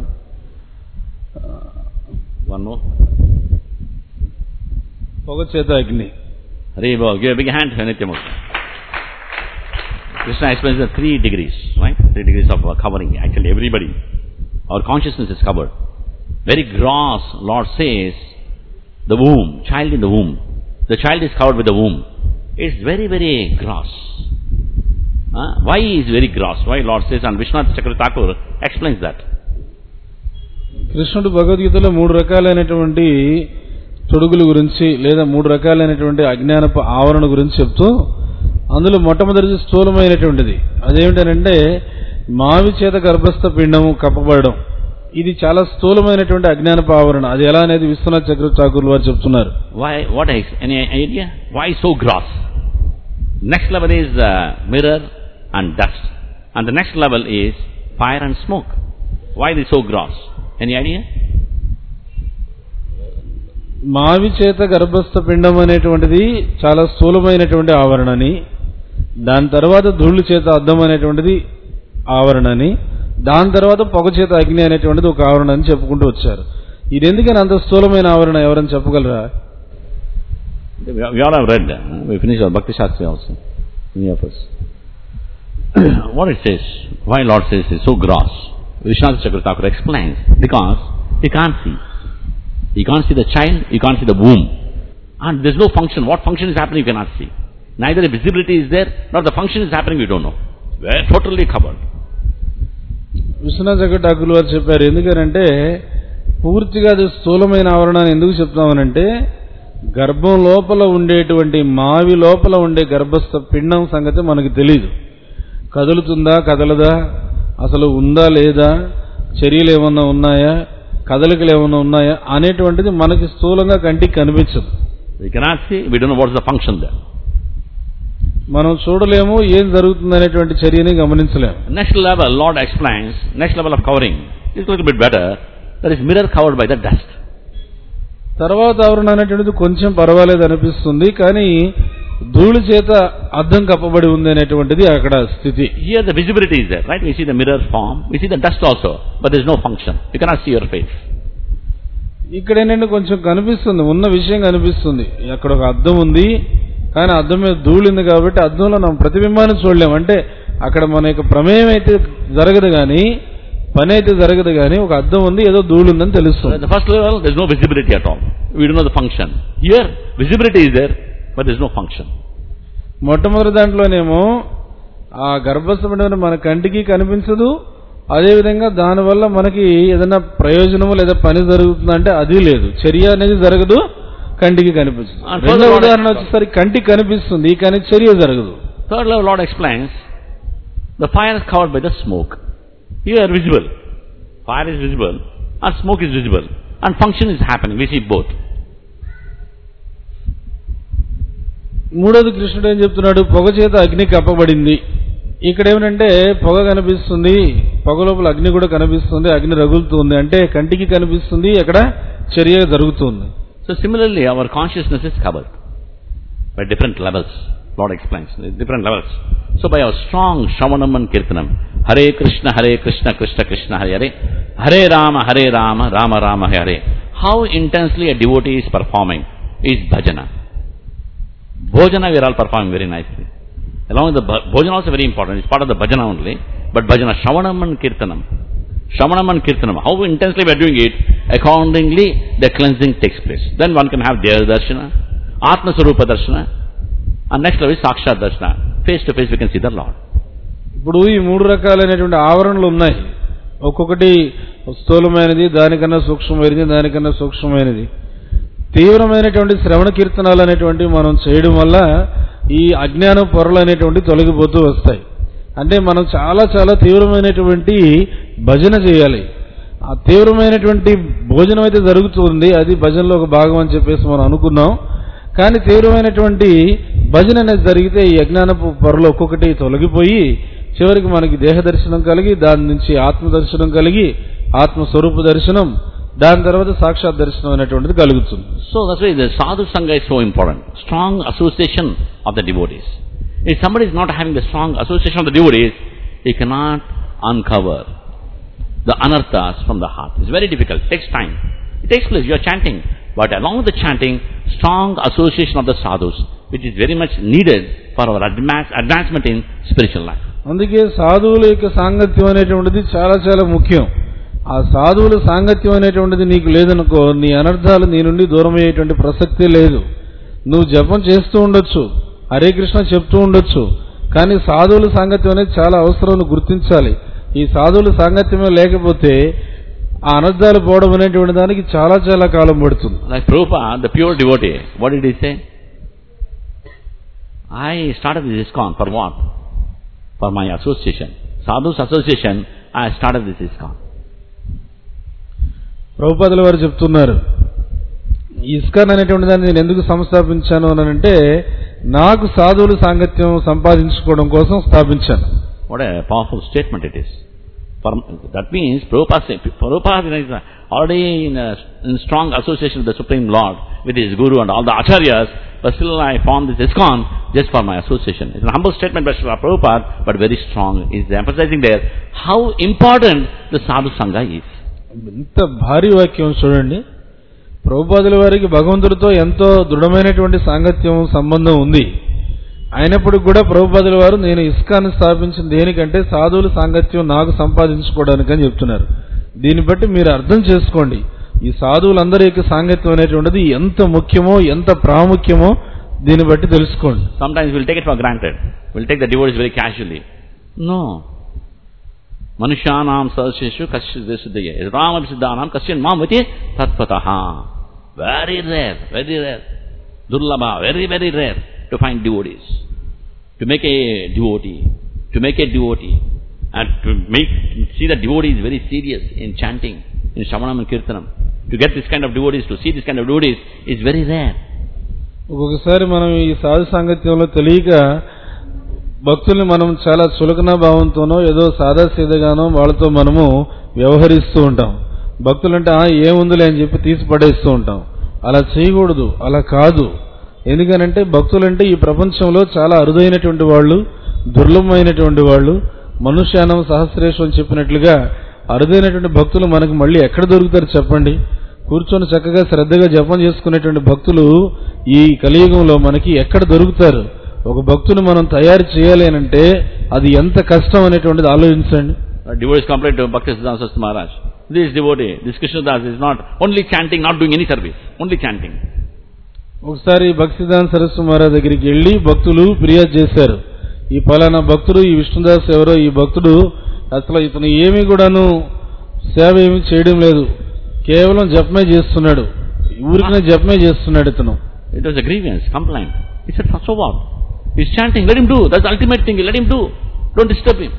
One more. పొగ చేత అగ్ని. Hare Bol, give a big hand to Nityamurti. Krishna explains the three degrees, right? Three degrees of covering. Actually, everybody, our consciousness is covered. Very gross, Lord says, the womb, child in the womb. The child is covered with the womb. It's very, very gross. Huh? Why is very gross? Why Lord says, and Vishwanath Chakravarti Thakur explains that. కృష్ణుడు భగవద్గీతలో మూడు రకాలైనటువంటి తొడుగుల గురించి లేదా మూడు రకాలైనటువంటి అజ్ఞానపు ఆవరణ గురించి చెప్తూ అందులో మొట్టమొదటిది స్థూలమైనటువంటిది. అదేమిటంటే మావి చేత గర్భస్థ పిండము కప్పబడడం. ఇది చాలా స్థూలమైనటువంటి అజ్ఞానపు ఆవరణ. అది ఎలా అనేది విశ్వనాథ్ చక్రవర్తి ఠాకూర్ వారు చెప్తున్నారు. Why? What is any idea? Why so gross? Next level is uh, mirror and dust, and the next level is fire and smoke. Why is so gross? Any idea? మావి చేత గర్భస్థ పిండం అనేటువంటిది చాలా స్థూలమైనటువంటి ఆవరణని, దాని తర్వాత ధూళి చేత అద్దం అనేటువంటిది ఆవరణని, దాని తర్వాత పొగ చేత అగ్ని అనేటువంటిది ఒక ఆవరణ అని చెప్పుకుంటూ వచ్చారు. ఇది ఎందుకని అంత స్థూలమైన ఆవరణ ఎవరైనా చెప్పగలరా? We all have read. We finished our Bhakti Shastri also. Many of us. What it says? Why Lord says it's so gross? Vishwanath Chakravarti Thakur explains, because you can't see. You can't see the child, you can't see the womb. And there's no function. What function is happening you cannot see. Neither the visibility is there, nor the function is happening we don't know. We're totally covered. Vishwanath చక్రవర్తి ఠాకూర్ వారు చెప్పారు. ఎందుకంటే పూర్తిగా అది స్థూలమైన ఆవరణ ఎందుకు చెప్తామనంటే గర్భం లోపల ఉండేటువంటి మావి లోపల ఉండే గర్భస్థ పిండం సంగతి మనకు తెలియదు. కదులుతుందా కదలదా, అసలు ఉందా లేదా, చర్యలు ఏమన్నా ఉన్నాయా, కదలికలు ఏమన్నా ఉన్నాయా అనేటువంటిది మనకి స్థూలంగా కంటికి కనిపించదు. We cannot see, we don't know what is the function there. మనం చూడలేము, ఏం జరుగుతుంది అనేటువంటి చర్యని గమనించలేము. Next level, Lord explains, next level of covering is a little bit better. There is mirror covered by the dust. తర్వాత ఆవరణ అనేటువంటిది కొంచెం పర్వాలేదు అనిపిస్తుంది, కానీ ధూళి చేత అద్దం కప్పబడి ఉంది అనేటువంటిది అక్కడ స్థితి. Here the visibility is there, right? We see the mirror form, we see the dust also, but there is no function. You cannot see your face. ఇక్కడ ఏంటంటే కొంచెం కనిపిస్తుంది, ఉన్న విషయం కనిపిస్తుంది. అక్కడ ఒక అద్దం ఉంది, కానీ అద్దం మీద ధూళి ఉంది కాబట్టి అద్దంలో మనం ప్రతిబింబాన్ని చూడలేము. అంటే అక్కడ మన యొక్క ప్రమేయం అయితే జరగదు కానీ, పని అయితే జరగదు కానీ ఒక అద్దం ఉంది, ఏదో ధూళి ఉందని తెలుస్తుంది. The first level, there is no visibility at all. We don't know the function. Here, visibility is there, but there is no function. మొట్టమొదటి దాంట్లోనేమో ఆ గర్భస్థమైన మన కంటికి కనిపించదు, అదేవిధంగా దానివల్ల మనకి ఏదైనా ప్రయోజనము లేదా పని జరుగుతుందంటే అది లేదు, చర్య అనేది జరగదు, కంటికి కనిపిస్తుంది. రెండో ఉదాహరణ వచ్చేసరికి కంటికి కనిపిస్తుంది కానీ చర్య జరగదు. Third level, Lord explains, the fire is covered by the smoke. Here visible, fire is visible and smoke is visible and function is happening. We see both. మూడోది కృష్ణుడు ఏం చెప్తున్నాడు? పొగ చేత అగ్ని కప్పబడింది. ఇక్కడ ఏమిటంటే పొగ కనిపిస్తుంది, పొగ లోపల అగ్ని కూడా కనిపిస్తుంది, అగ్ని రగులుతుంది, అంటే కంటికి కనిపిస్తుంది, అక్కడ చర్య జరుగుతుంది. So similarly, our consciousness is covered by different levels. Lord explains, different levels. So by our strong Shravanam and Kirtanam, Hare Krishna, Hare Krishna, Krishna Krishna, Hare Hare, Hare Rama, Hare Rama, Rama Rama, Hare Hare. How intensely a devotee is performing is bhajana. Bhojana we are all performing very nicely. Along with the bhojana also very important. It's part of the bhajana only. but bhajana, shravanam and kirtanam. Shravanam and kirtanam. How intensely we are doing it, accordingly the cleansing takes place. Then one can have Deha Darshana, Atma Swarupa Darshana, and next level is Sakshat Darshana. Face to face we can see the Lord. ఇప్పుడు ఈ మూడు రకాలైనటువంటి ఆవరణలు ఉన్నాయి. ఒక్కొక్కటి స్థూలమైనది, దానికన్నా సూక్ష్మమైనది, దానికన్నా సూక్ష్మమైనది. తీవ్రమైనటువంటి శ్రవణ కీర్తనాలు అనేటువంటివి మనం చేయడం వల్ల ఈ అజ్ఞాన పొరలు అనేటువంటి తొలగిపోతూ వస్తాయి. అంటే మనం చాలా చాలా తీవ్రమైనటువంటి భజన చేయాలి. ఆ తీవ్రమైనటువంటి భోజనం అయితే జరుగుతుంది, అది భజనలో ఒక భాగం అని చెప్పేసి మనం అనుకున్నాం. కానీ తీవ్రమైనటువంటి భజన అనేది జరిగితే ఈ అజ్ఞానపు పొరలు ఒక్కొక్కటి తొలగిపోయి చివరికి మనకి దేహ దర్శనం కలిగి, దాని నుంచి ఆత్మ దర్శనం కలిగి, ఆత్మస్వరూప దర్శనం, దాని తర్వాత సాక్షాత్ దర్శనం అనేటువంటిది కలుగుతుంది. So that's why the sadhu sangha is so important. Strong association of the devotees. If somebody is not having the strong association of the devotees, he cannot uncover the anarthas from the heart. It's very difficult. It takes time. It takes place. You are chanting. But along with the chanting, strong association of the sadhus, which is very much needed for our advance, advancement in spiritual life. అందుకే సాధువుల యొక్క సాంగత్యం అనేటువంటిది చాలా చాలా ముఖ్యం. ఆ సాధువుల సాంగత్యం అనేటువంటిది నీకు లేదనుకో, నీ అనర్థాలు నీ నుండి దూరం అయ్యేటువంటి ప్రసక్తే లేదు. నువ్వు జపం చేస్తూ ఉండొచ్చు, హరే కృష్ణ చెప్తూ ఉండొచ్చు, కానీ సాధువుల సాంగత్యం అనేది చాలా అవసరం గుర్తించాలి. ఈ సాధువుల సాంగత్యమే లేకపోతే ఆ అనర్థాలు పోవడం అనేటువంటి దానికి చాలా చాలా కాలం పడుతుంది. Like Prabhupada, the pure devotee, what did he say? I started this ISKCON for what? For my association. Sadhus association, I started this ISKCON. ప్రభుపాదుల వారు చెప్తున్నారు, ఇస్కాన్ అనేటువంటి దాన్ని నేను ఎందుకు సంస్థాపించాను అని అంటే, నాకు సాధువుల సాంగత్యం సంపాదించుకోవడం కోసం స్థాపించాను. What a powerful statement it is. For, that means Prabhupada, Prabhupada is already in, a, in strong association with the Supreme Lord, with his Guru and all the Acharyas, but still I formed this ISKCON just for my association. It's a humble statement by Prabhupada, but very strong. He's emphasizing there how important the Sadhu Sangha is. ఇంత భారీ వాక్యం చూడండి. ప్రభుపాదుల వారికి భగవంతుడితో ఎంతో దృఢమైనటువంటి సాంగత్యం సంబంధం ఉంది. అయినప్పటికీ కూడా ప్రభుపాదుల వారు నేను ఇస్కాన్ స్థాపించిన దేనికంటే సాధువుల సాంగత్యం నాకు సంపాదించుకోవడానికి అని చెప్తున్నారు. దీన్ని బట్టి మీరు అర్థం చేసుకోండి, ఈ సాధువులందరి యొక్క సాంగత్యం అనేటువంటిది ఎంత ముఖ్యమో, ఎంత ప్రాముఖ్యమో దీన్ని బట్టి తెలుసుకోండి. Sometimes we'll take it for granted. We'll take the devotees very casually. No. Manushanam sarsheshu kasyadesiddhaye. Ramam siddhanam kasyan mamvati tatpataha. Very rare, very rare. Durlabha, very, very rare to find devotees. To make a devotee, to make a devotee, and to make, see the devotee is very serious in chanting, in Shravanam and Kirtanam. To get this kind of devotees, to see this kind of devotees is very rare. ఒక్కొక్కసారి మనం ఈ సాధు సాంగత్యంలో తెలియక భక్తుల్ని మనం చాలా చులకన భావంతోనో ఏదో సాదాసీదగానో వాళ్ళతో మనము వ్యవహరిస్తూ ఉంటాం. భక్తులంటే ఆ ఏముందిలే అని చెప్పి తీసి పడేస్తూ ఉంటాం. అలా చేయకూడదు, అలా కాదు. ఎందుకనంటే భక్తులంటే ఈ ప్రపంచంలో చాలా అరుదైనటువంటి వాళ్ళు, దుర్లభమైనటువంటి వాళ్ళు. మనుష్యానం సహస్రేషం అని చెప్పినట్లుగా అరుదైనటువంటి భక్తులు మనకు మళ్ళీ ఎక్కడ దొరుకుతారు చెప్పండి? కూర్చొని చక్కగా శ్రద్ధగా జపం చేసుకునేటువంటి భక్తులు ఈ కలియుగంలో మనకి ఎక్కడ దొరుకుతారు? ఒక భక్తుని మనం తయారు చేయాలి అంటే అది ఎంత కష్టం అనేటువంటిది ఆలోచించండి. Devotees complain to Bhaktisiddhanta Saraswati Maharaj, this devotee, this Krishnadas is not only chanting, not doing any service, only chanting. ఒకసారి భక్తిసిద్ధాంత సరస్వతి మహారాజ్ దగ్గరికి వెళ్ళి భక్తులు ఫిర్యాదు చేశారు, ఈ పలానా భక్తుడు, ఈ విష్ణుదాస్ ఎవరో ఈ భక్తుడు అసలు ఇతను ఏమీ కూడాను సేవ ఏమీ చేయడం లేదు, కేవలం జపమే చేస్తున్నాడు, ఊరికనే జపమే చేస్తున్నాడు ఇతను. It was a grievance, complaint. He said, so what? He's chanting, let him do. That's the ultimate thing, let him do. Don't disturb him.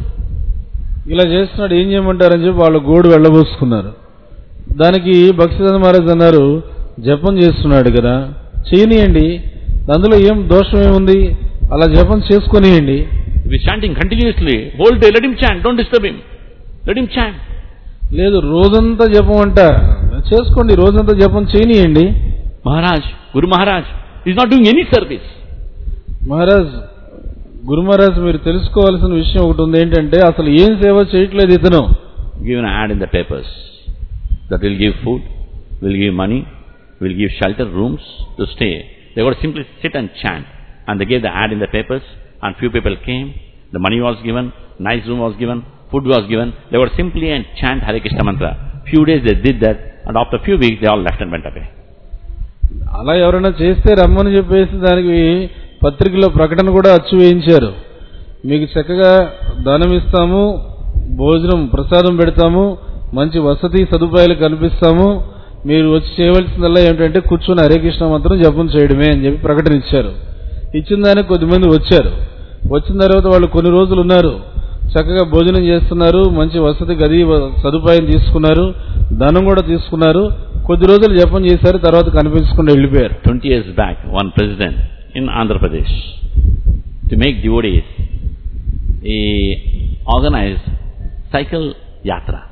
ఇలా చేస్తున్నాడు, ఏం చేయమంటారని చెప్పి వాళ్ళు గోడు వెళ్ళబోసుకున్నారు. దానికి భక్తిసిద్ధాంత మహారాజ్ అన్నారు, జపం చేస్తున్నాడు కదా, చేయనియండి, అందులో ఏం దోషం ఏముంది, అలా జపం చేసుకొనియండి. If he's chanting continuously, whole day, let him chant, don't disturb him. Let him chant. లేదు రోజంతా జపం అంట, చేసుకోండి, రోజంతా జపం చేయనియండి. Maharaj, Guru Maharaj, he's not doing any service. Maharaj, గురు మహారాజ్ మీరు తెలుసుకోవాల్సిన విషయం ఒకటి ఉంది, ఏంటంటే అసలు ఏం సేవ చేయట్లేదు ఇతను. Give an ad in the papers that will give food, will give money, will give shelter, rooms to stay. They got to simply sit and chant. And they gave the ad in the papers, and few people came, the money was given, nice room was given, food was given, they would simply and chant Hare Krishna mantra. Few days they did that, and after few weeks they all left and went away. అలా ఎవరైనా చేస్తే రమ్మని చెప్పేసి దానికి పత్రికలో ప్రకటన కూడా అచ్చు వేయించారు. మీకు చక్కగా దానం ఇస్తాము, భోజనం ప్రసాదం పెడతాము, మంచి వసతి సదుపాయాలు కల్పిస్తాము, మీరు వచ్చి చేయవలసిందల్లా ఏమిటంటే కూర్చొని హరే కృష్ణ మంత్రం జపం చేయడమే అని చెప్పి ప్రకటన ఇచ్చారు. ఇచ్చిన దానికి కొద్దిమంది వచ్చారు. వచ్చిన తర్వాత వాళ్ళు కొన్ని రోజులు ఉన్నారు, చక్కగా భోజనం చేస్తున్నారు, మంచి వసతి గది సదుపాయం తీసుకున్నారు, ధనం కూడా తీసుకున్నారు, కొద్ది రోజులు జపం చేశారు, తర్వాత కనిపించకుండా వెళ్ళిపోయారు. Twenty years back, one president in Andhra Pradesh, to make devotees, he organized cycle yatra.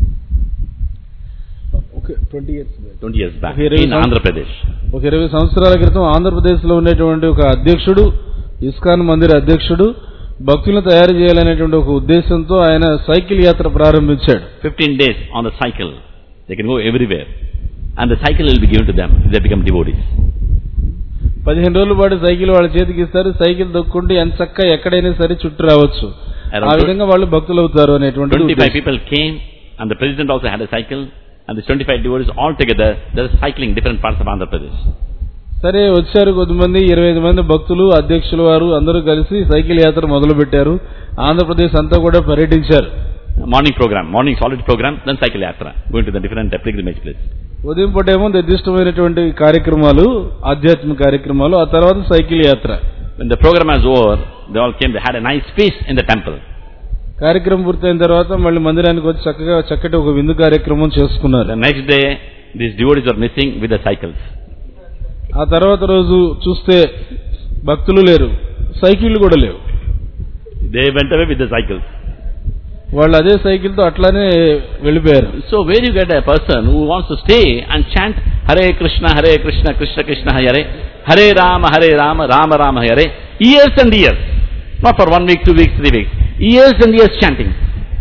Okay, twenty years back. Twenty years back in Andhra Pradesh. ఒక ఇరవై సంవత్సరాల క్రితం ఆంధ్రప్రదేశ్ లో ఉండేటువంటి ఒక అధ్యక్షుడు, ఇస్కాన్ మందిర్ అధ్యక్షుడు, భక్తులను తయారు చేయాలనేటువంటి ఒక ఉద్దేశంతో ఆయన సైకిల్ యాత్ర ప్రారంభించాడు. Fifteen days on the cycle, they can go everywhere, and the cycle will be given to them if they become devotees. పదిహేను రోజుల పాటు సైకిల్ వాళ్ళ చేతికి ఇస్తారు, సైకిల్ దొక్కుంటే ఎంత చక్క ఎక్కడైనా సరే చుట్టూ రావచ్చు, ఆ విధంగా వాళ్ళు భక్తులు అవుతారు అనేటువంటి. Twenty-five people came, and the president also had a cycle, and the twenty-five devotees all together, they are cycling different parts of Andhra Pradesh. సరే వచ్చారు కొద్దిమంది, ఇరవై ఐదు మంది భక్తులు, అధ్యక్షులు వారు అందరూ కలిసి సైకిల్ యాత్ర మొదలు పెట్టారు. ఆంధ్రప్రదేశ్ అంతా కూడా పర్యటించారు. Morning program, morning solid program, then cycle yatra, going to the different pilgrimage places. ఉదయం పూటేమో నిర్దిష్టమైనటువంటి కార్యక్రమాలు, ఆధ్యాత్మిక కార్యక్రమాలు, ఆ తర్వాత సైకిల్ యాత్ర. When the program was over, they all came, they had a nice feast in the temple. కార్యక్రమం పూర్తయిన తర్వాత మళ్ళీ మందిరానికి వచ్చి చక్కగా చక్కటి ఒక విందు కార్యక్రమం చేసుకున్నారు. The next day, these devotees were missing with the cycles. ఆ తర్వాత రోజు చూస్తే భక్తులు లేరు, సైకిళ్లు కూడా లేవు. They went away with the cycles. వాళ్ళు అదే సైకిల్ తో అట్లానే వెళ్ళిపోయారు. So where you get a person who wants to stay and chant Hare Krishna, Hare Krishna, Krishna Krishna Hare, Hare Rama, Hare Rama, Rama Rama Hare, years and years, not for one week, two weeks, three weeks, years and years chanting.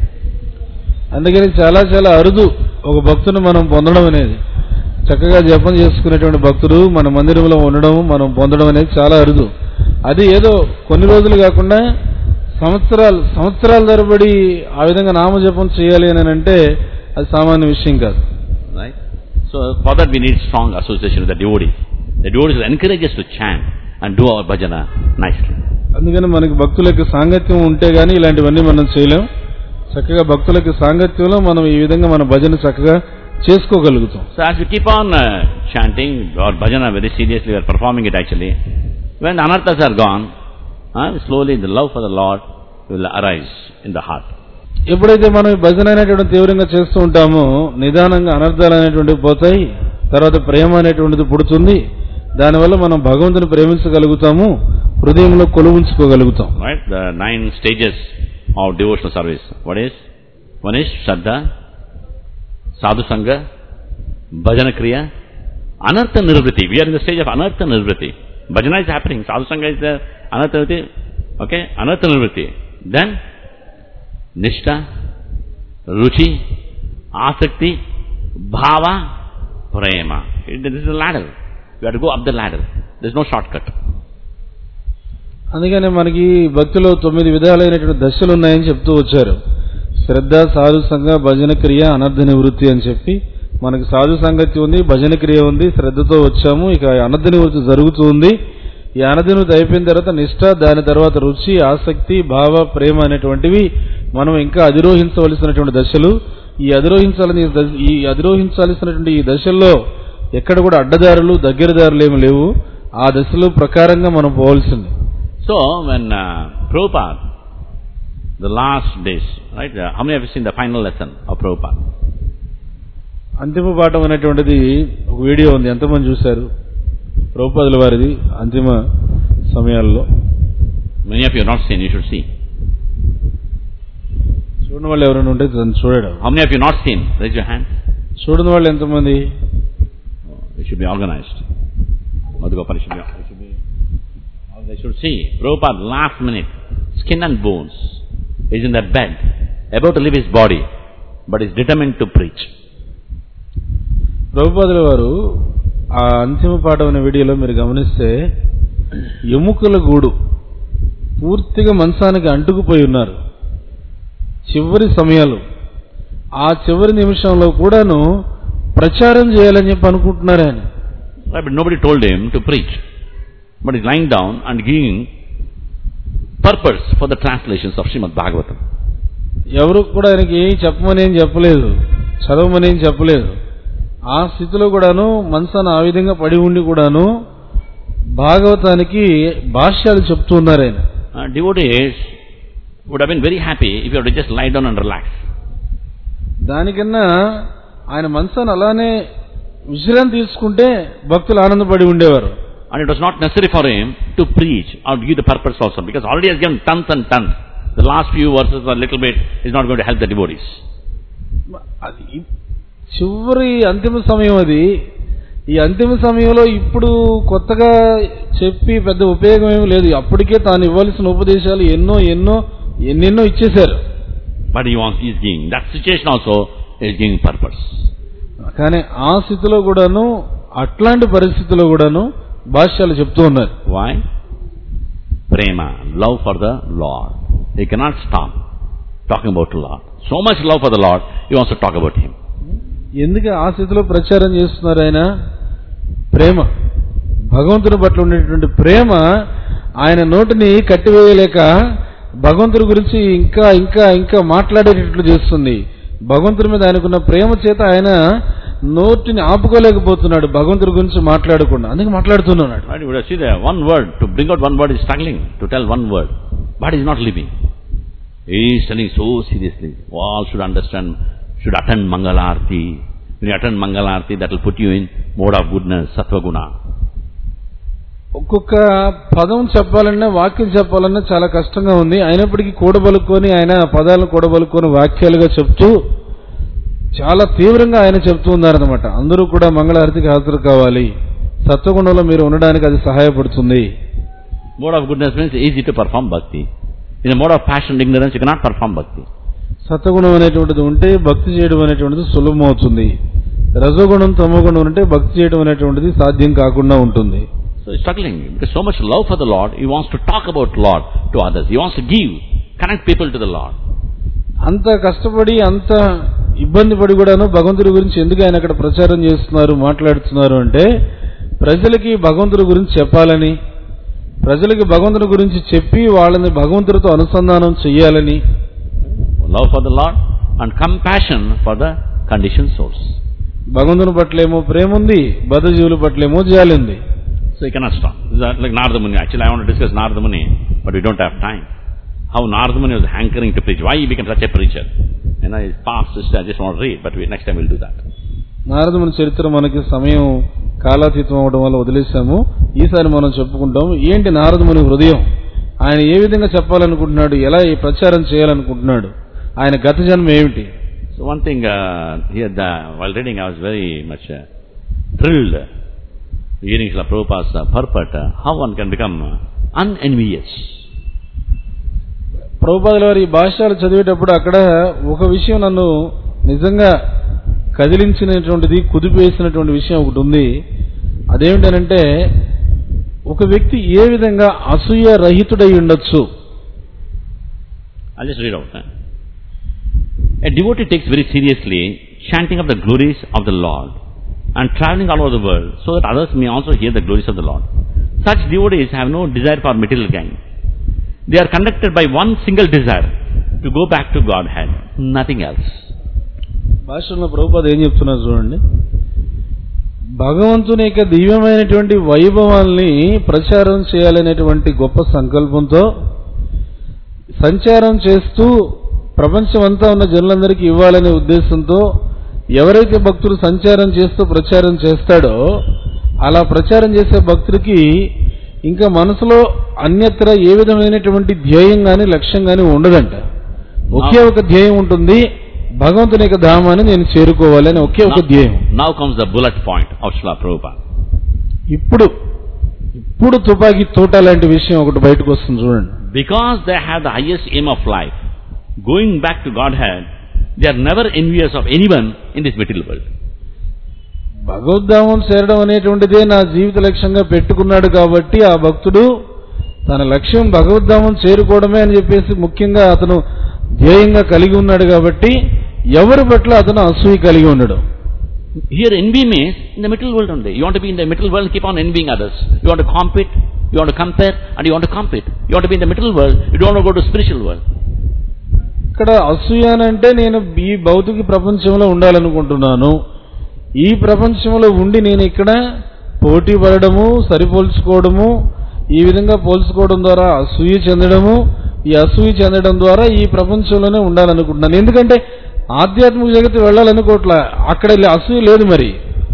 అందుకని చాలా చాలా అరుదు ఒక భక్తుని మనం పొందడం అనేది. చక్కగా జపం చేసుకునేటువంటి భక్తుడు మన మందిరంలో ఉండడం, మనం పొందడం అనేది చాలా అరుదు. అది ఏదో కొన్ని రోజులు కాకుండా సంవత్సరాలు సంవత్సరాల తరబడి ఆ విధంగా నామజపం చేయాలి అని అంటే అది సామాన్య విషయం కాదు. Right? So for that we need strong association with the devotees. The devotees encourage us to chant and do our bhajana nicely. అందుకని మనకి భక్తులకు సాంగత్యం ఉంటే గానీ ఇలాంటివన్నీ మనం చేయలేం. చక్కగా భక్తులకు సాంగత్యంలో మనం ఈ విధంగా మన భజన చక్కగా చేసుకోగలుగుతాం. So as we keep on uh, chanting our bhajana very seriously, we are performing it actually. When the anarthas are gone, uh, slowly the love for the Lord will arise in the heart. ఎప్పుడైతే మనం ఈ భజన అనేటువంటిది తీవ్రంగా చేస్తూ ఉంటామో నిదానంగా అనర్థాలు అనేటువంటివి పోతాయి, తర్వాత ప్రేమ అనేటువంటిది పుడుతుంది. దానివల్ల మనం భగవంతుని ప్రేమించగలుగుతాము, హృదయంలో కొలువుంచుకోగలుగుతాం. Right? The nine stages of devotional service. What is? One is Shraddha, Sadhu Sangha, Bhajana Kriya, Anartha Nirvriti. We are in the stage of Anartha Nirvriti. Bhajana is happening, Sadhu Sangha is there, Anartha Nirvriti, okay, Anartha Nirvriti. Then, Nishtha, Ruchi, Asakti, Bhava, Prema. This is a ladder. We have to go up the ladder. There is no shortcut. అందుకనే మనకి భక్తిలో తొమ్మిది విధాలైనటువంటి దశలు ఉన్నాయని చెప్తూ వచ్చారు. శ్రద్ధ, సాధు సంఘ, భజన క్రియ, అనర్థ నివృత్తి అని చెప్పి మనకి సాధు సంగతి ఉంది, భజన క్రియ ఉంది, శ్రద్ధతో వచ్చాము, ఇక అనర్థ నివృత్తి జరుగుతూ ఉంది. ఈ అనర్థ నివృత్తి అయిపోయిన తర్వాత నిష్ఠ, దాని తర్వాత రుచి, ఆసక్తి, భావ, ప్రేమ అనేటువంటివి మనం ఇంకా అధిరోహించవలసినటువంటి దశలు. ఈ అధిరోహించాలని ఈ అధిరోహించాల్సినటువంటి ఈ దశల్లో ఎక్కడ కూడా అడ్డదారులు, దగ్గరదారులు ఏమి లేవు. ఆ దశలు ప్రకారంగా మనం పోవాల్సింది. So, when uh, Prabhupada, the last days, right, uh, how many have you seen the final lesson of Prabhupada? అంతిమ పాఠం అనేటువంటిది ఒక వీడియో ఉంది, ఎంతమంది చూశారు? ప్రభుపాదుల వారిది అంతిమ సమయాల్లో. Many of you have not seen, you should see. చూడని వాళ్ళు ఎవరైనా ఉంటే చూడడం. How many of you not seen? Raise your hand. చూడని వాళ్ళు ఎంతమంది? It should be organized. Madhugopal should be, it should be, they should see. Prabhupada last minute, skin and bones, is in that bed, about to leave his body, but is determined to preach. ప్రభుపాదుల వారు ఆ అంతిమ పాఠం అనే వీడియోలో మీరు గమనిస్తే ఎముకల గూడు పూర్తిగా మంచానికి అంటుకుపోయి ఉన్నారు. చివరి సమయాలు, ఆ చివరి నిమిషంలో కూడాను ప్రచారం చేయాలని చెప్పి అనుకుంటున్నారు ఆయన. Right, but nobody told him to preach. But he's lying down and giving purpose for the translations of Srimad Bhagavatam. ఎవరు కూడా ఆయనకి ఏం చెప్పమని ఏం చెప్పలేదు, చదవమని ఏం చెప్పలేదు. ఆ స్థితిలో కూడాను మనసున ఆ విధంగా పడి ఉండి కూడాను భాగవతానికి భాష్యాలు చెప్తూ ఉన్నారు ఆయన. Uh, devotees would have been very happy if you had to just lie down and relax. దానికన్నా ఆయన మనసున అలానే విశ్రాంతి తీసుకుంటే భక్తులు ఆనందపడి ఉండేవారు. And it was not necessary for him to preach or give the purpose also, because already he has given tons and tons. The last few verses are a little bit is not going to help the devotees. అది చివరి అంతిమ సమయం అది. ఈ అంతిమ సమయంలో ఇప్పుడు కొత్తగా చెప్పి పెద్ద ఉపయోగం ఏమీ లేదు. అప్పటికే తాను ఇవ్వాల్సిన ఉపదేశాలు ఎన్నో ఎన్నో ఎన్నెన్నో ఇచ్చేశారు. But he wants, he is giving that situation also is giving purpose. కానీ ఆ స్థితిలో కూడాను, అట్లాంటి పరిస్థితిలో కూడాను భాష్యాలు చెప్తూ ఉన్నారు. Why? Prema, love for the Lord. He cannot stop talking about the Lord. So much love for the Lord, he wants to talk about him. ఎందుకు ఆ స్థితిలో ప్రచారం చేస్తున్నారు ఆయన? ప్రేమ, భగవంతుని పట్ల ఉండేటువంటి ప్రేమ ఆయన నోటిని కట్టివేయలేక భగవంతుడి గురించి ఇంకా ఇంకా ఇంకా మాట్లాడేటట్లు చేస్తుంది. భగవంతుడి మీద ఆయనకున్న ప్రేమ చేత ఆయన నోటిని ఆపుకోలేకపోతున్నాడు భగవంతుడి గురించి మాట్లాడకుండా. అందుకే మాట్లాడుతున్నాడు. Right, you would have seen there one word, to bring out one word is struggling to tell one word, but he is not living. He is telling so seriously. All should understand, should attend Mangalarti. When you attend Mangalarti, that will put you in mode of goodness, Sattva Guna. ఒక్కొక్క పదం చెప్పాలన్నా, వాక్యం చెప్పాలన్నా చాలా కష్టంగా ఉంది. అయినప్పటికీ కూడబలుకొని ఆయన పదాలను కూడబలుకొని వాక్యాలుగా చెప్తూ చాలా తీవ్రంగా ఆయన చెప్తూ ఉన్నారనమాట. అందరూ కూడా మంగళారతికి హాజరు కావాలి, సత్వగుణంలో మీరు ఉండడానికి అది సహాయపడుతుంది. Mode of goodness means easy to perform bhakti. In a mode of passion and ignorance, you cannot perform bhakti. సత్వగుణం అనేటువంటిది ఉంటే భక్తి చేయడం అనేటువంటిది సులభం అవుతుంది. రజోగుణం, తమోగుణం ఉంటే భక్తి చేయడం అనేటువంటిది సాధ్యం కాకుండా ఉంటుంది. So he's struggling because so much love for the Lord, he wants to talk about Lord to others. He wants to give, connect people to the Lord. అంత కష్టపడి అంత ఇబ్బంది పడి కూడాను భగవంతుడి గురించి ఎందుకు ఆయన అక్కడ ప్రచారం చేస్తున్నారు, మాట్లాడుతున్నారు అంటే ప్రజలకి భగవంతుడి గురించి చెప్పాలని, ప్రజలకి భగవంతుడి గురించి చెప్పి వాళ్ళని భగవంతుడితో అనుసంధానం చెయ్యాలని. Love for the Lord and compassion for the conditioned souls. భగవంతుని పట్లేమో ప్రేమ ఉంది, బద్ధజీవుల పట్లేమో జాలి ఉంది. So you cannot stop. This is like Narada Muni. Actually, I want to discuss Narada Muni, but we don't have time. How Narada Muni was hankering to preach. Why he became such a preacher? You know, his past history, I just want to read, but we, next time we'll do that. Naradamuni చరిత్ర మనకి సమయం కాలాతీతం అవడం వల్ల వదిలేసాము. ఈసారి మనం చెప్పుకుంటాం. ఏంటి నారదముని హృదయం, ఆయన ఏ విధంగా చెప్పాలనుకుంటున్నాడు, ఎలా ఈ ప్రచారం చేయాలనుకుంటున్నాడు, ఆయన గత జన్మ ఏమిటి? So one thing, uh, here the, while reading, I was very much uh, thrilled, hearing Srila Prabhupada's uh, purport, uh, how one can become uh, unenvious. ప్రభుపాదుల వారి ఈ భాష్యాలు చదివేటప్పుడు అక్కడ ఒక విషయం నన్ను నిజంగా కదిలించినటువంటిది, కుదిపేసినటువంటి విషయం ఒకటి ఉంది. అదేమిటనంటే ఒక వ్యక్తి ఏ విధంగా అసూయ రహితుడై ఉండొచ్చు. I'll just read out. Huh? A devotee takes very seriously chanting of the glories of the Lord and traveling all over the world so that others may also hear the glories of the Lord. Such devotees have no desire for material gain. They are conducted by one single desire, to go back to Godhead, nothing else. భాషలో ప్రభుపాద ఏం చెప్తున్నారు చూడండి. భగవంతుని యొక్క దివ్యమైనటువంటి వైభవాల్ని ప్రచారం చేయాలనేటువంటి గొప్ప సంకల్పంతో సంచారం చేస్తూ ప్రపంచమంతా ఉన్న జనులందరికీ ఇవ్వాలనే ఉద్దేశంతో ఎవరైతే భక్తులు సంచారం చేస్తూ ప్రచారం చేస్తాడో అలా ప్రచారం చేసే భక్తుడికి ఇంకా మనసులో అన్యత్ర ఏ విధమైనటువంటి ధ్యేయం గాని లక్ష్యం గాని ఉండదంట. ఒకే ఒక ధ్యేయం ఉంటుంది, భగవంతుని యొక్క ధామాన్ని నేను చేరుకోవాలి అని ఒకే ఒక ధ్యేయం. Now comes the bullet point of Srila Prabhupada. ఇప్పుడు ఇప్పుడు తుపాకీ తోట లాంటి విషయం ఒకటి బయటకు వస్తుంది చూడండి. Because they have the highest aim of life, going back to Godhead, they are never envious of anyone in this material world. భగవద్ధామం చేరడం అనేటువంటిదే నా జీవిత లక్ష్యంగా పెట్టుకున్నాడు కాబట్టి ఆ భక్తుడు తన లక్ష్యం భగవద్ధామం చేరుకోవడమే అని చెప్పేసి ముఖ్యంగా అతను ధ్యేయంగా కలిగి ఉన్నాడు కాబట్టి ఎవరి పట్ల అతను అసూయ కలిగి ఉండడు. Here envy means in the material world only. You want to be in the material world and keep on envying others. You want to compete, you want to compare, and you want to compete. You want to be in the material world, you don't want to go to spiritual world. ఇక్కడ అసూయ అంటే నేను ఈ భౌతిక ప్రపంచంలో ఉండాలనుకుంటున్నాను, ఈ ప్రపంచంలో ఉండి నేను ఇక్కడ పోటీ పడడము, సరిపోల్చుకోవడము, ఈ విధంగా పోల్చుకోవడం ద్వారా అసూయ చెందడము, ఈ అసూయ చెందడం ద్వారా ఈ ప్రపంచంలోనే ఉండాలనుకుంటున్నాను. ఎందుకంటే ఆధ్యాత్మిక జగత్తు వెళ్ళాలనుకోవట్లా, అక్కడ అసూయ లేదు. మరి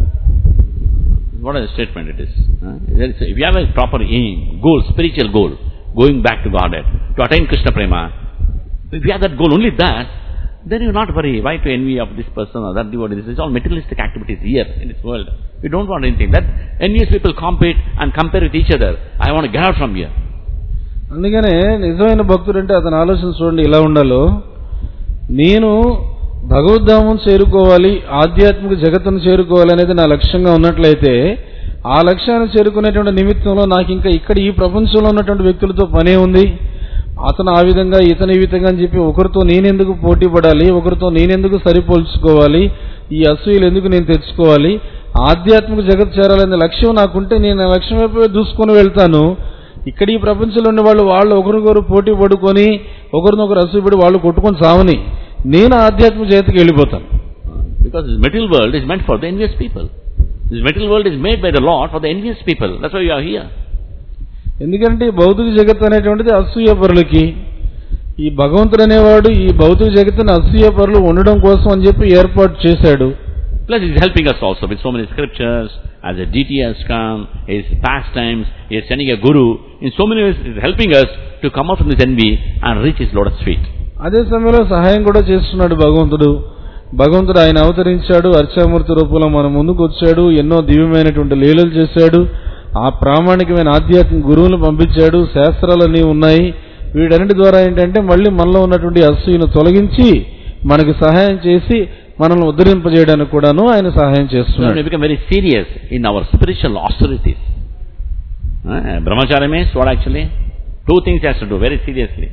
What a statement it is. Huh? If you have a proper aim, goal, spiritual goal, going back to Godhead, to attain Krishna Prema, if you have that goal, only that, then you not worry why to envy of this person or that devotee. This is all materialistic activities here in this world. We don't want anything. That envious people compete and compare with each other. I want to get out from here. అందుకనే నిజమైన భక్తుడు అంటే అతని ఆలోచన చూడండి ఎలా ఉండాలో. నేను భగవద్ధామం చేరుకోవాలి, ఆధ్యాత్మిక జగత్తును చేరుకోవాలి అనేది నా లక్ష్యంగా ఉన్నట్లయితే, ఆ లక్ష్యాన్ని చేరుకునేటువంటి నిమిత్తంలో నాకు ఇంకా ఇక్కడ ఈ ప్రపంచంలో ఉన్నటువంటి వ్యక్తులతో పనే ఉంది. అతను ఆ విధంగా, ఇతను ఈ విధంగా అని చెప్పి ఒకరితో నేనెందుకు పోటీ పడాలి, ఒకరితో నేనెందుకు సరిపోల్చుకోవాలి, ఈ అసూయలు ఎందుకు నేను తెచ్చుకోవాలి. ఆధ్యాత్మిక జగత్ చేరాలనే లక్ష్యం నాకుంటే నేను ఆ లక్ష్యం వైపు దూసుకొని వెళ్తాను. ఇక్కడ ఈ ప్రపంచంలో ఉన్న వాళ్ళు వాళ్ళు ఒకరికొకరు పోటీ పడుకొని ఒకరినొకరు అసూయపడి వాళ్ళు కొట్టుకొని సావని, నేను ఆధ్యాత్మిక జగత్తుకి వెళ్ళిపోతాను. Because this material world is meant for the envious people. This material world is made by the Lord for the envious people. That's why you are here. ఎందుకంటే భౌతిక జగత్తు అనేటువంటిది అసూయ పరులకి. ఈ భగవంతుడు అనేవాడు ఈ భౌతిక జగత్తుని అసూయ పరులు ఉండడం కోసం అని చెప్పి ఏర్పాటు చేశాడు. Plus he is helping us also with so many scriptures. As a deity has come, his pastimes, he is sending a guru. In so many ways he is helping us to come out from this envy and reach his lotus feet. అదే సమయంలో సహాయం కూడా చేస్తున్నాడు భగవంతుడు. భగవంతుడు ఆయన అవతరించాడు, అర్చామూర్తి రూపంలో మన ముందుకు వచ్చాడు, ఎన్నో దివ్యమైనటువంటి లీలలు చేశాడు, ఆ ప్రామాణికమైన ఆధ్యాత్మిక గురువులను పంపించాడు, శాస్త్రాలన్నీ ఉన్నాయి. వీటన్నిటి ద్వారా ఏంటంటే మళ్ళీ మనలో ఉన్నటువంటి అసూయను తొలగించి మనకి సహాయం చేసి మనల్ని ఉద్ధరింపజేయడానికి కూడాను ఆయన సహాయం చేస్తున్నాడు. We become very serious in our spiritual austerities. Uh, Brahmacharya means what actually? Two things he has to do very seriously.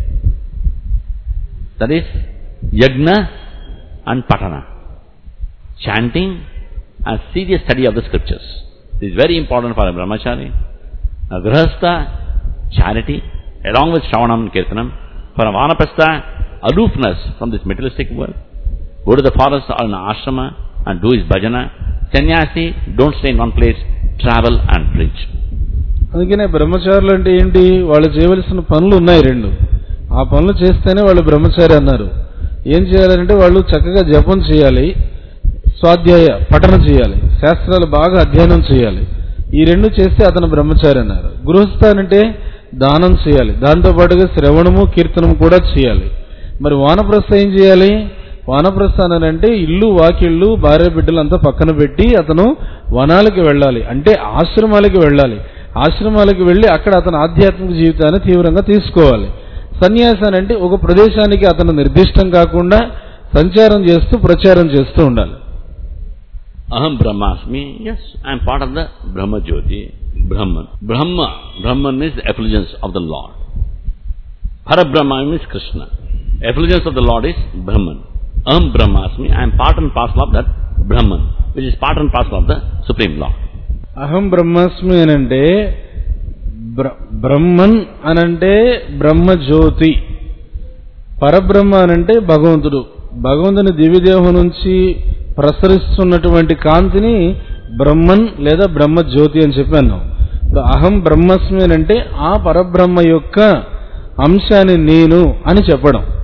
That is yajna and patana. Chanting and serious study of the scriptures. This is very important for a brahmachari. A grihastha, charity, along with shravanam and kirtanam. For a vanaprastha, aloofness from this materialistic world. Go to the forest or an ashrama and do his bhajana. Sannyasi, don't stay in one place, travel and preach. అందుకనే బ్రహ్మచారులు అంటే ఏంటి, వాళ్ళు చేయవలసిన పనులు ఉన్నాయి రెండు. ఆ పనులు చేస్తేనే వాళ్ళు బ్రహ్మచారి అన్నారు. ఏం చేయాలంటే వాళ్ళు చక్కగా జపం చేయాలి, స్వాధ్యాయ పఠనం చేయాలి, శాస్త్రాలు బాగా అధ్యయనం చేయాలి. ఈ రెండు చేస్తే అతను బ్రహ్మచారి అన్నారు. గృహస్థానంటే దానం చేయాలి, దాంతో పాటుగా శ్రవణము కీర్తనము కూడా చేయాలి. మరి వానప్రస్థ ఏం చేయాలి? వానప్రస్థానం అంటే ఇల్లు వాకిళ్ళు భార్య బిడ్డలు అంతా పక్కన పెట్టి అతను వనాలకి వెళ్ళాలి, అంటే ఆశ్రమాలకి వెళ్ళాలి. ఆశ్రమాలకు వెళ్ళి అక్కడ అతను ఆధ్యాత్మిక జీవితాన్ని తీవ్రంగా తీసుకోవాలి. సన్యాసాన్ని అంటే ఒక ప్రదేశానికి అతను నిర్దిష్టం కాకుండా సంచారం చేస్తూ ప్రచారం చేస్తూ ఉండాలి. Aham Brahmasmi, yes, I am part of the Brahma Jyoti, Brahman. Brahma, Brahman is the effulgence of the Lord. Parabrahma means Krishna. Effulgence of the Lord is Brahman. Aham Brahmasmi, I am part and parcel of that Brahman, which is part and parcel of the Supreme Lord. అహం బ్రహ్మాస్మి అనంటే బ్రహ్మన్ అనంటే బ్రహ్మజ్యోతి, పరబ్రహ్మ అనంటే భగవంతుడు. భగవంతుని దివ్యదేహం నుంచి ప్రసరిస్తున్నటువంటి కాంతిని బ్రహ్మన్ లేదా బ్రహ్మజ్యోతి అని చెప్పి అన్నాం. ఇప్పుడు అహం బ్రహ్మస్మి అనంటే ఆ పరబ్రహ్మ యొక్క అంశాన్ని నేను అని చెప్పడం.